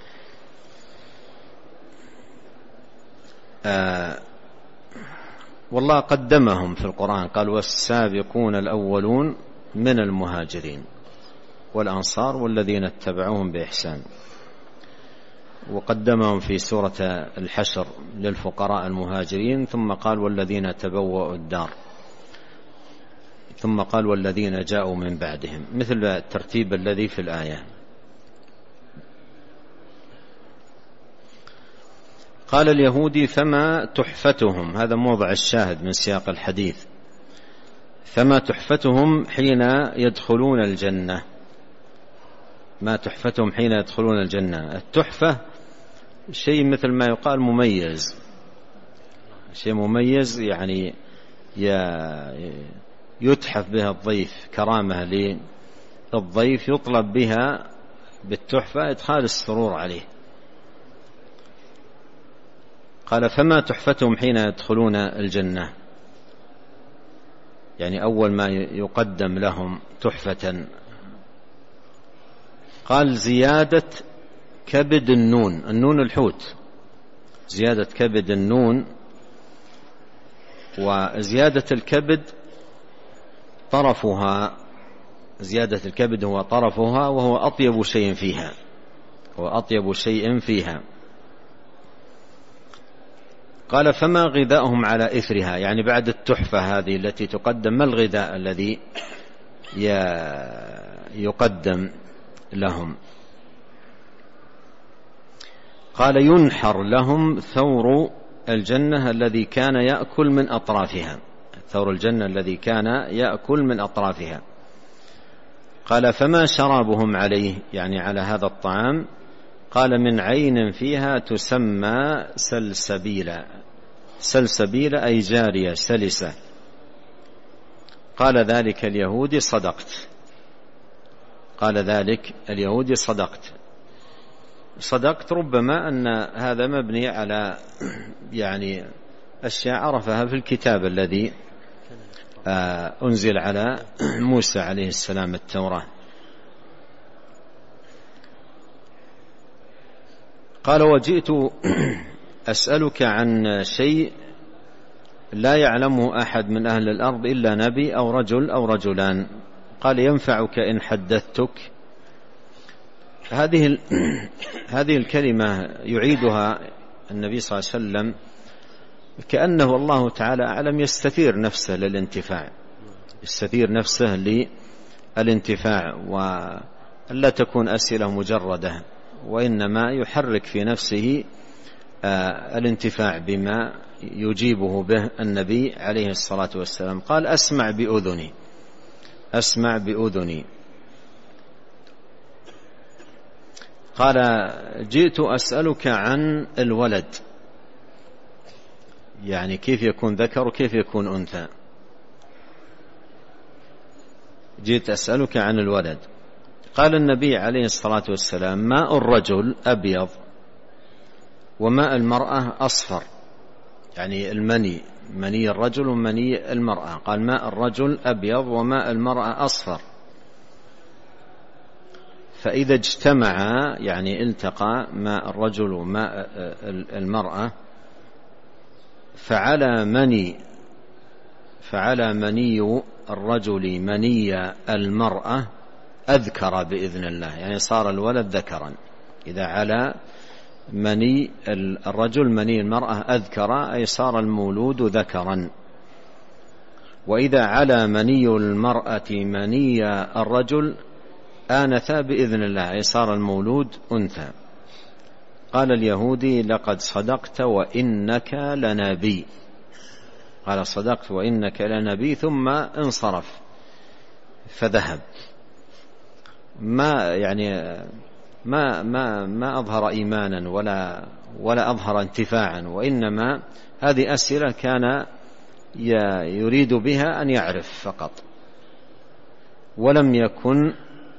آه والله قدمهم في القرآن، قال والسابقون الأولون من المهاجرين والأنصار والذين اتبعوهم بإحسان، وقدمهم في سورة الحشر للفقراء المهاجرين، ثم قال والذين تبوأوا الدار، ثم قال والذين جاءوا من بعدهم، مثل الترتيب الذي في الآية. قال اليهودي فما تحفتهم، هذا موضع الشاهد من سياق الحديث، فما تحفتهم حين يدخلون الجنة. ما تحفتهم حين يدخلون الجنة. التحفة شيء مثل ما يقال مميز، شيء مميز يعني يتحف بها الضيف، كرامة للضيف يطلب بها بالتحفة إدخال السرور عليه. قال فما تحفتهم حين يدخلون الجنة، يعني أول ما يقدم لهم تحفة. قال زيادة كبد النون، النون الحوت، زيادة كبد النون، وزيادة الكبد طرفها، زيادة الكبد هو طرفها وهو أطيب شيء فيها، هو أطيب شيء فيها. قال فما غذاؤهم على إثرها، يعني بعد التحفة هذه التي تقدم ما الغذاء الذي يقدم لهم؟ قال ينحر لهم ثور الجنة الذي كان يأكل من أطرافها، ثور الجنة الذي كان يأكل من أطرافها. قال فما شرابهم عليه، يعني على هذا الطعام؟ قال من عين فيها تسمى سلسبيلا، سلسبيلا أي جارية سلسة. قال ذلك اليهودي صدقت، قال ذلك اليهودي صدقت. صدقت ربما أن هذا مبني على يعني أشياء عرفها في الكتاب الذي أنزل على موسى عليه السلام، التوراة. قال وجئت أسألك عن شيء لا يعلمه أحد من أهل الأرض إلا نبي أو رجل أو رجلان. قال ينفعك إن حدثتك. هذه هذه الكلمة يعيدها النبي صلى الله عليه وسلم كأنه الله تعالى أعلم يستثير نفسه للانتفاع، يستثير نفسه للانتفاع، ولا تكون أسئلة مجردة، وإنما يحرك في نفسه الانتفاع بما يجيبه به النبي عليه الصلاة والسلام. قال أسمع بأذني، أسمع بأذني. قال جئت أسألك عن الولد، يعني كيف يكون ذكر وكيف يكون أنثى. جئت أسألك عن الولد. قال النبي عليه الصلاة والسلام ماء الرجل أبيض وماء المرأة أصفر، يعني المني، مني الرجل ومني المرأة. قال ماء الرجل أبيض وماء المرأة أصفر، فإذا اجتمعا يعني التقى ماء الرجل وماء المرأة فعلى مني فعلى مني الرجل مني المرأة أذكر بإذن الله، يعني صار الولد ذكرا. إذا على مني الرجل مني المرأة أذكر أي صار المولود ذكرا، وإذا على مني المرأة مني الرجل آنثى بإذن الله أي صار المولود أنثى. قال اليهودي لقد صدقت وإنك لنبي، قال صدقت وإنك لنبي، ثم انصرف فذهب. ما يعني ما ما ما أظهر إيمانا ولا ولا أظهر انتفاعا، وإنما هذه أسئلة كان يريد بها أن يعرف فقط، ولم يكن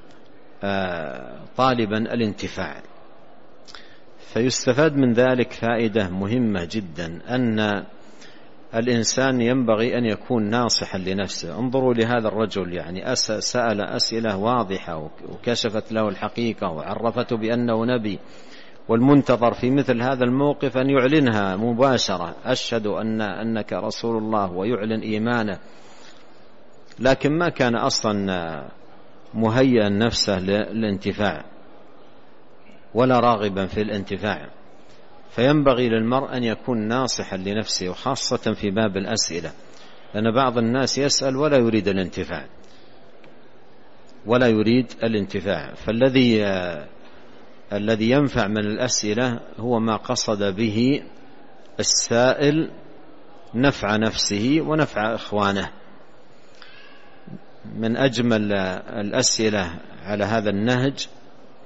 طالبا الانتفاع. فيستفاد من ذلك فائدة مهمة جدا، أن الإنسان ينبغي أن يكون ناصحا لنفسه. انظروا لهذا الرجل، يعني سأل أسئلة واضحة وكشفت له الحقيقة وعرفته بأنه نبي، والمنتظر في مثل هذا الموقف أن يعلنها مباشرة، أشهد أن أنك رسول الله، ويعلن إيمانه. لكن ما كان أصلا مهيئا نفسه للانتفاع ولا راغبا في الانتفاع. فينبغي للمرء أن يكون ناصحا لنفسه، وخاصة في باب الأسئلة، لأن بعض الناس يسأل ولا يريد الانتفاع ولا يريد الانتفاع فالذي الذي ينفع من الأسئلة هو ما قصد به السائل نفع نفسه ونفع إخوانه. من أجمل الأسئلة على هذا النهج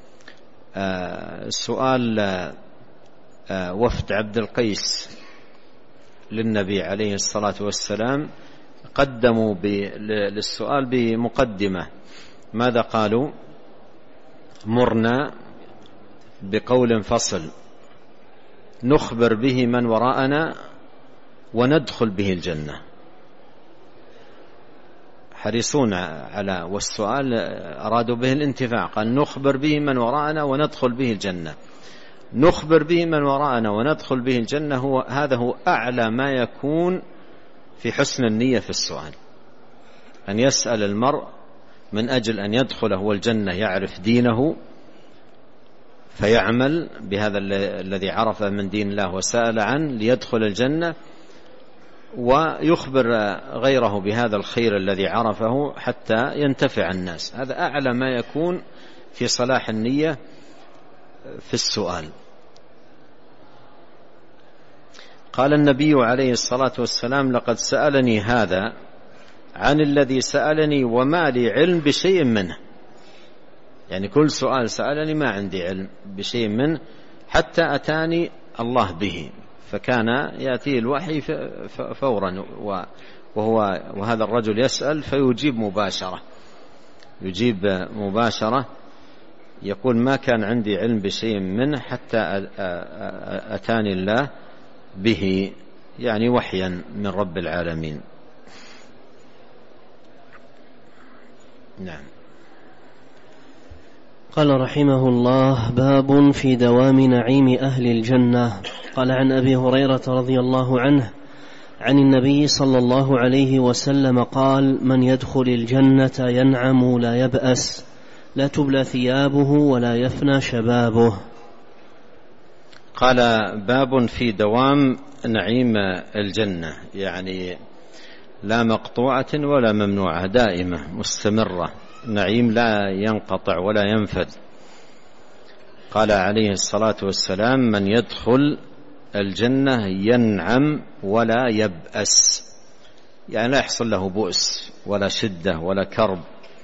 سؤال وفد عبد القيس للنبي عليه الصلاة والسلام، قدموا للسؤال بمقدمة. ماذا قالوا؟ مرنا بقول فصل نخبر به من وراءنا وندخل به الجنة. حريصون على، والسؤال أرادوا به الانتفاع، قال نخبر به من وراءنا وندخل به الجنة. نخبر به من وراءنا وندخل به الجنة، هو هذا هو أعلى ما يكون في حسن النية في السؤال، أن يسأل المرء من أجل أن يدخل هو الجنة، يعرف دينه فيعمل بهذا الذي عرفه من دين الله وسأل عنه ليدخل الجنة، ويخبر غيره بهذا الخير الذي عرفه حتى ينتفع الناس. هذا أعلى ما يكون في صلاح النية في السؤال. قال النبي عليه الصلاة والسلام لقد سألني هذا عن الذي سألني وما لي علم بشيء منه، يعني كل سؤال سألني ما عندي علم بشيء منه حتى أتاني الله به، فكان يأتيه الوحي فورا، وهو وهذا الرجل يسأل فيجيب مباشرة، يجيب مباشرة، يقول ما كان عندي علم بشيء منه حتى أتاني الله به، يعني وحيا من رب العالمين. نعم. قال رحمه الله: باب في دوام نعيم أهل الجنة. قال عن أبي هريرة رضي الله عنه عن النبي صلى الله عليه وسلم قال: من يدخل الجنة ينعم لا يبأس، لا تبلى ثيابه ولا يفنى شبابه. قال: باب في دوام نعيم الجنة، يعني لا مقطوعة ولا ممنوعة، دائمة مستمرة، نعيم لا ينقطع ولا ينفد. قال عليه الصلاة والسلام: من يدخل الجنة ينعم ولا يبأس، يعني لا يحصل له بؤس ولا شدة ولا كرب.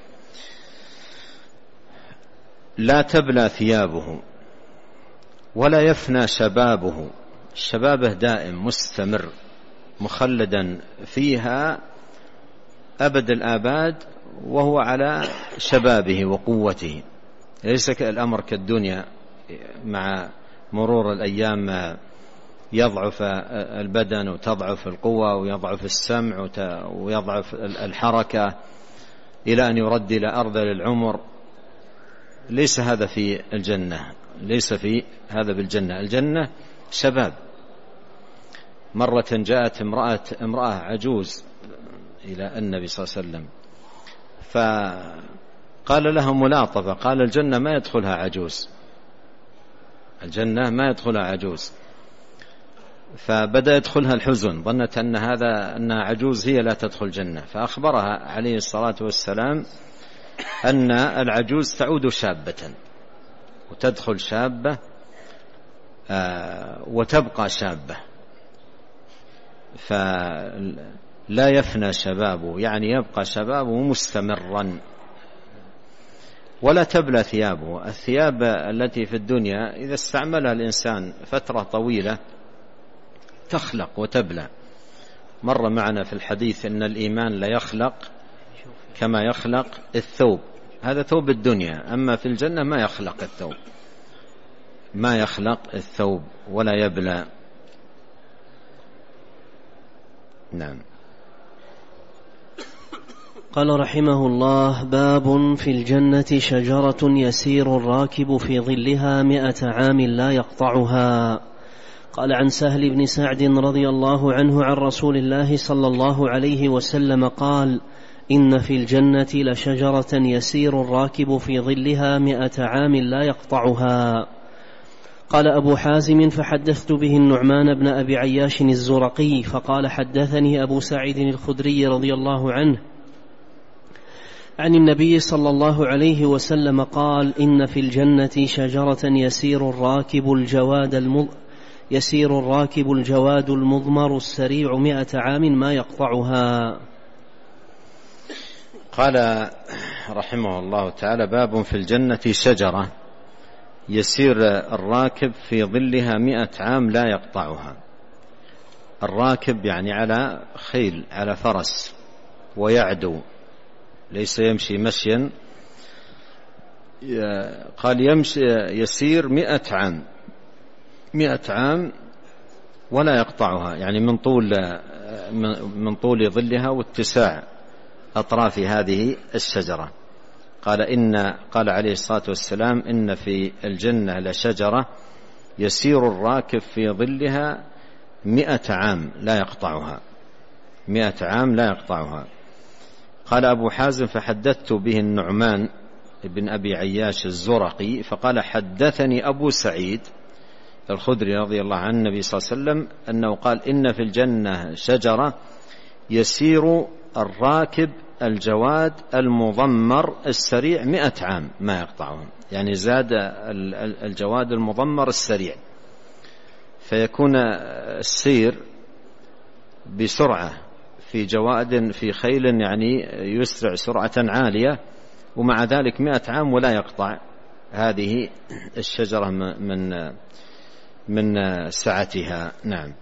لا تبلى ثيابه ولا يفنى شبابه، شبابه دائم مستمر مخلدا فيها أبد الآباد، وهو على شبابه وقوته، ليس الأمر كالدنيا مع مرور الأيام يضعف البدن وتضعف القوة ويضعف السمع ويضعف الحركة إلى أن يرد إلى أرذل العمر. ليس هذا في الجنة، ليس في هذا بالجنة. الجنة شباب. مرة جاءت امرأة, امرأة عجوز إلى النبي صلى الله عليه وسلم فقال لها ملاطفة، قال: الجنة ما يدخلها عجوز، الجنة ما يدخلها عجوز. فبدأ يدخلها الحزن، ظنت أن هذا أنها عجوز هي لا تدخل الجنة، فأخبرها عليه الصلاة والسلام أن العجوز تعود شابة وتدخل شابة وتبقى شابة، فلا يفنى شبابه، يعني يبقى شبابه مستمرا. ولا تبلى ثيابه، الثياب التي في الدنيا إذا استعملها الإنسان فترة طويلة تخلق وتبلى. مر معنا في الحديث أن الإيمان لا يخلق كما يخلق الثوب، هذا ثوب الدنيا، أما في الجنة ما يخلق الثوب، ما يخلق الثوب ولا يبلى. نعم. قال رحمه الله: باب في الجنة شجرة يسير الراكب في ظلها مئة عام لا يقطعها. قال عن سهل بن سعد رضي الله عنه عن رسول الله صلى الله عليه وسلم قال: إن في الجنة لشجرة يسير الراكب في ظلها مئة عام لا يقطعها. قال أبو حازم: فحدثت به النعمان بن أبي عياش الزرقي، فقال: حدثني أبو سعيد الخدري رضي الله عنه عن النبي صلى الله عليه وسلم قال: إن في الجنة شجرة يسير الراكب الجواد المض... يسير الراكب الجواد المضمر السريع مئة عام ما يقطعها. قال رحمه الله تعالى: باب في الجنة شجرة يسير الراكب في ظلها مئة عام لا يقطعها. الراكب يعني على خيل، على فرس، ويعدو، ليس يمشي مشيا. قال يمشي يسير مئة عام، مئة عام ولا يقطعها، يعني من طول من طول ظلها واتساع أطراف هذه الشجرة. قال إن قال عليه الصلاة والسلام إن في الجنة لشجرة يسير الراكب في ظلها مئة عام لا يقطعها، مئة عام لا يقطعها. قال أبو حازم فحدثت به النعمان بن أبي عياش الزرقي فقال حدثني أبو سعيد الخدري رضي الله عن النبي صلى الله عليه وسلم أنه قال إن في الجنة شجرة يسير الراكب الجواد المضمر السريع مئة عام ما يقطعهم، يعني زاد الجواد المضمر السريع، فيكون السير بسرعة في جواد في خيل يعني يسرع سرعة عالية، ومع ذلك مئة عام ولا يقطع هذه الشجرة من من سعتها. نعم.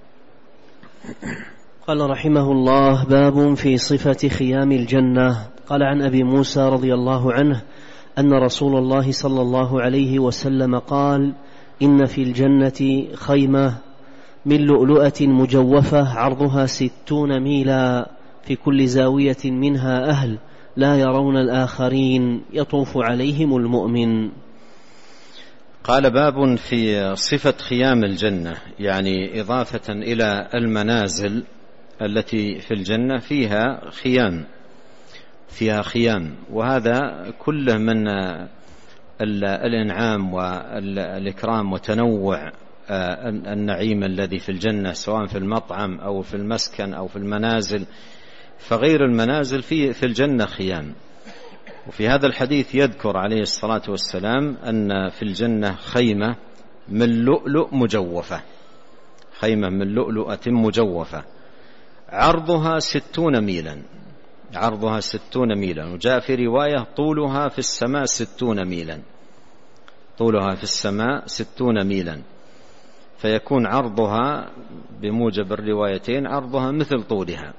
قال رحمه الله: باب في صفة خيام الجنة. قال عن أبي موسى رضي الله عنه أن رسول الله صلى الله عليه وسلم قال: إن في الجنة خيمة من لؤلؤة مجوفة عرضها ستون ميلا، في كل زاوية منها أهل لا يرون الآخرين، يطوف عليهم المؤمن. قال باب في صفة خيام الجنة، يعني إضافة إلى المنازل التي في الجنة فيها خيام، فيها خيام، وهذا كله من الإنعام والإكرام وتنوع النعيم الذي في الجنة، سواء في المطعم أو في المسكن أو في المنازل، فغير المنازل في في الجنة خيام. وفي هذا الحديث يذكر عليه الصلاة والسلام أن في الجنة خيمة من لؤلؤ مجوفة، خيمة من لؤلؤة مجوفة عرضها ستون ميلا، عرضها ستون ميلا، وجاء في رواية طولها في السماء ستون ميلا، طولها في السماء ستون ميلا، فيكون عرضها بموجب الروايتين عرضها مثل طولها.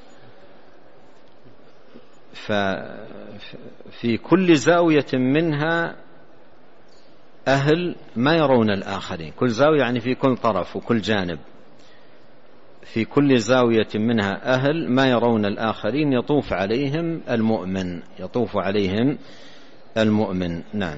ففي كل زاوية منها أهل ما يرون الآخرين، كل زاوية يعني في كل طرف وكل جانب، في كل زاوية منها أهل ما يرون الآخرين، يطوف عليهم المؤمن، يطوف عليهم المؤمن. نعم.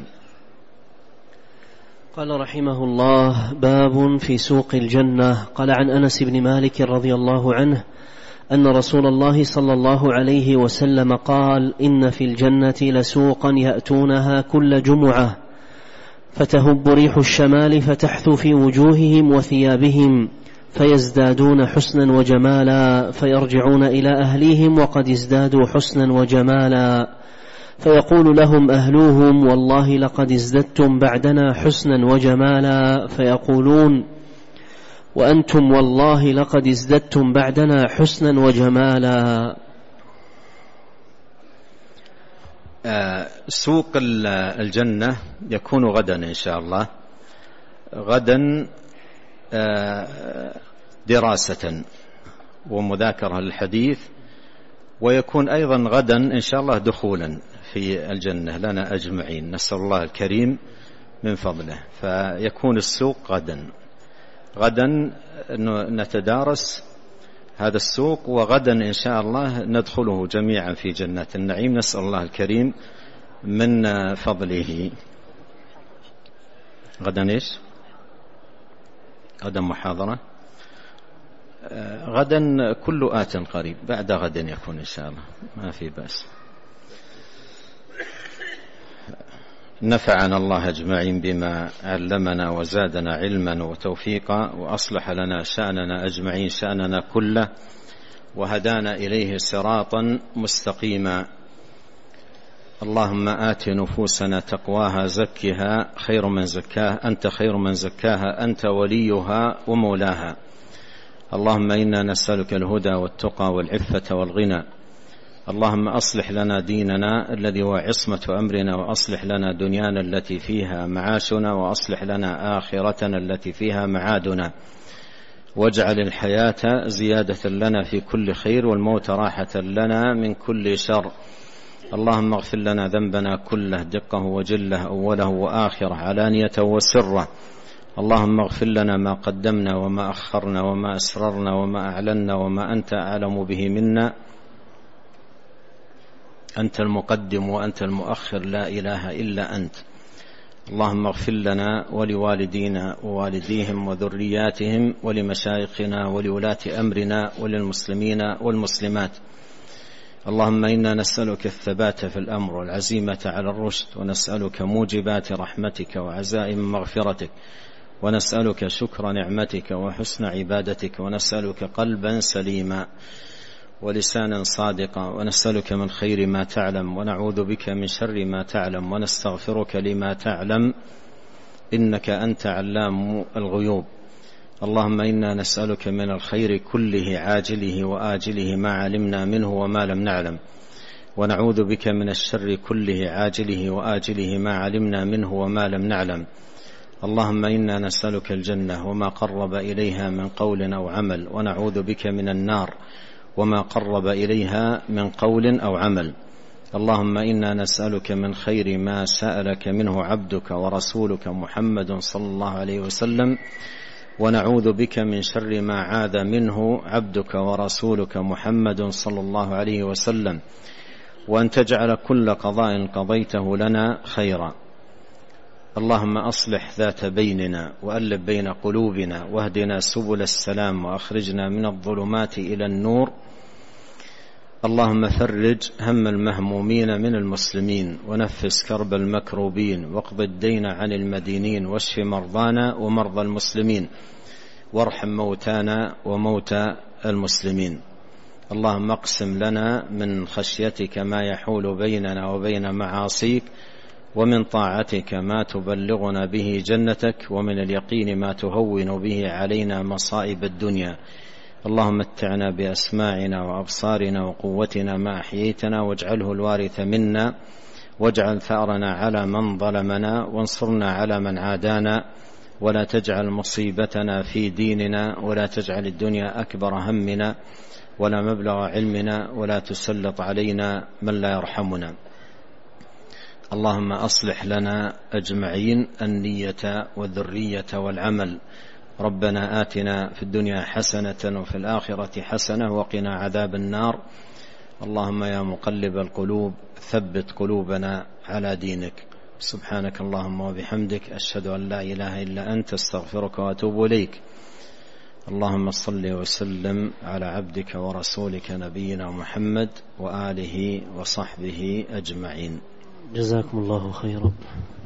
قال رحمه الله: باب في سوق الجنة. قال عن أنس بن مالك رضي الله عنه أن رسول الله صلى الله عليه وسلم قال: إن في الجنة لسوقا يأتونها كل جمعة، فتهب ريح الشمال فتحثو في وجوههم وثيابهم، فيزدادون حسنا وجمالا، فيرجعون إلى أهليهم وقد ازدادوا حسنا وجمالا، فيقول لهم أهلوهم: والله لقد ازددتم بعدنا حسنا وجمالا، فيقولون: وأنتم والله لقد ازددتم بعدنا حسنا وجمالا. آه سوق الجنة يكون غدا إن شاء الله، غدا آه دراسة ومذاكرة للحديث، ويكون أيضا غدا إن شاء الله دخولا في الجنة لنا أجمعين، نسأل الله الكريم من فضله. فيكون السوق غدا، غدا نتدارس هذا السوق، وغدا إن شاء الله ندخله جميعا في جنة النعيم، نسأل الله الكريم من فضله. غدا إيش؟ غدا محاضرة، غدا كل آت قريب، بعد غد يكون إن شاء الله، ما في بأس. نفعنا الله أجمعين بما علمنا وزادنا علما وتوفيقا، وأصلح لنا شأننا أجمعين، شأننا كله، وهدانا إليه صراطا مستقيما. اللهم آت نفوسنا تقواها زكها خير من زكاها أنت خير من زكاها أنت وليها ومولاها. اللهم إنا نسألك الهدى والتقى والعفة والغنى، اللهم أصلح لنا ديننا الذي هو عصمة أمرنا، وأصلح لنا دنيانا التي فيها معاشنا، وأصلح لنا آخرتنا التي فيها معادنا، واجعل الحياة زيادة لنا في كل خير، والموت راحة لنا من كل شر. اللهم اغفر لنا ذنبنا كله، دقه وجله، أوله وآخره، علانيته وسره. اللهم اغفر لنا ما قدمنا وما أخرنا وما أسررنا وما أعلنا وما أنت أعلم به منا. أنت المقدم وأنت المؤخر، لا إله إلا أنت. اللهم اغفر لنا ولوالدينا ووالديهم وذرياتهم ولمشايخنا ولولاة أمرنا وللمسلمين والمسلمات. اللهم إنا نسألك الثبات في الأمر والعزيمة على الرشد، ونسألك موجبات رحمتك وعزائم مغفرتك، ونسألك شكر نعمتك وحسن عبادتك، ونسألك قلبا سليما ولسانا صادقا، ونسألك من خير ما تعلم، ونعوذ بك من شر ما تعلم، ونستغفرك لما تعلم، إنك أنت علام الغيوب. اللهم إنا نسألك من الخير كله عاجله وآجله ما علمنا منه وما لم نعلم، ونعوذ بك من الشر كله عاجله وآجله ما علمنا منه وما لم نعلم. اللهم إنا نسألك الجنة وما قرب إليها من قول أو عمل، ونعوذ بك من النار وما قرب إليها من قول أو عمل. اللهم إنا نسألك من خير ما سألك منه عبدك ورسولك محمد صلى الله عليه وسلم، ونعوذ بك من شر ما عاذ منه عبدك ورسولك محمد صلى الله عليه وسلم، وأن تجعل كل قضاء قضيته لنا خيرا. اللهم أصلح ذات بيننا وألف بين قلوبنا، واهدنا سبل السلام، وأخرجنا من الظلمات إلى النور. اللهم فرج هم المهمومين من المسلمين، ونفس كرب المكروبين، واقض الدين عن المدينين، واشف مرضانا ومرضى المسلمين، وارحم موتانا وموتى المسلمين. اللهم اقسم لنا من خشيتك ما يحول بيننا وبين معاصيك، ومن طاعتك ما تبلغنا به جنتك، ومن اليقين ما تهون به علينا مصائب الدنيا. اللهم متعنا بأسماعنا وأبصارنا وقوتنا ما أحييتنا، واجعله الوارث منا، واجعل ثأرنا على من ظلمنا، وانصرنا على من عادانا، ولا تجعل مصيبتنا في ديننا، ولا تجعل الدنيا أكبر همنا ولا مبلغ علمنا، ولا تسلط علينا من لا يرحمنا. اللهم أصلح لنا أجمعين النية والذرية والعمل. ربنا آتنا في الدنيا حسنة وفي الآخرة حسنة وقنا عذاب النار. اللهم يا مقلب القلوب ثبت قلوبنا على دينك. سبحانك اللهم وبحمدك، أشهد أن لا إله إلا أنت، استغفرك وأتوب إليك. اللهم صل وسلم على عبدك ورسولك نبينا محمد وآله وصحبه أجمعين. جزاكم الله خيرا.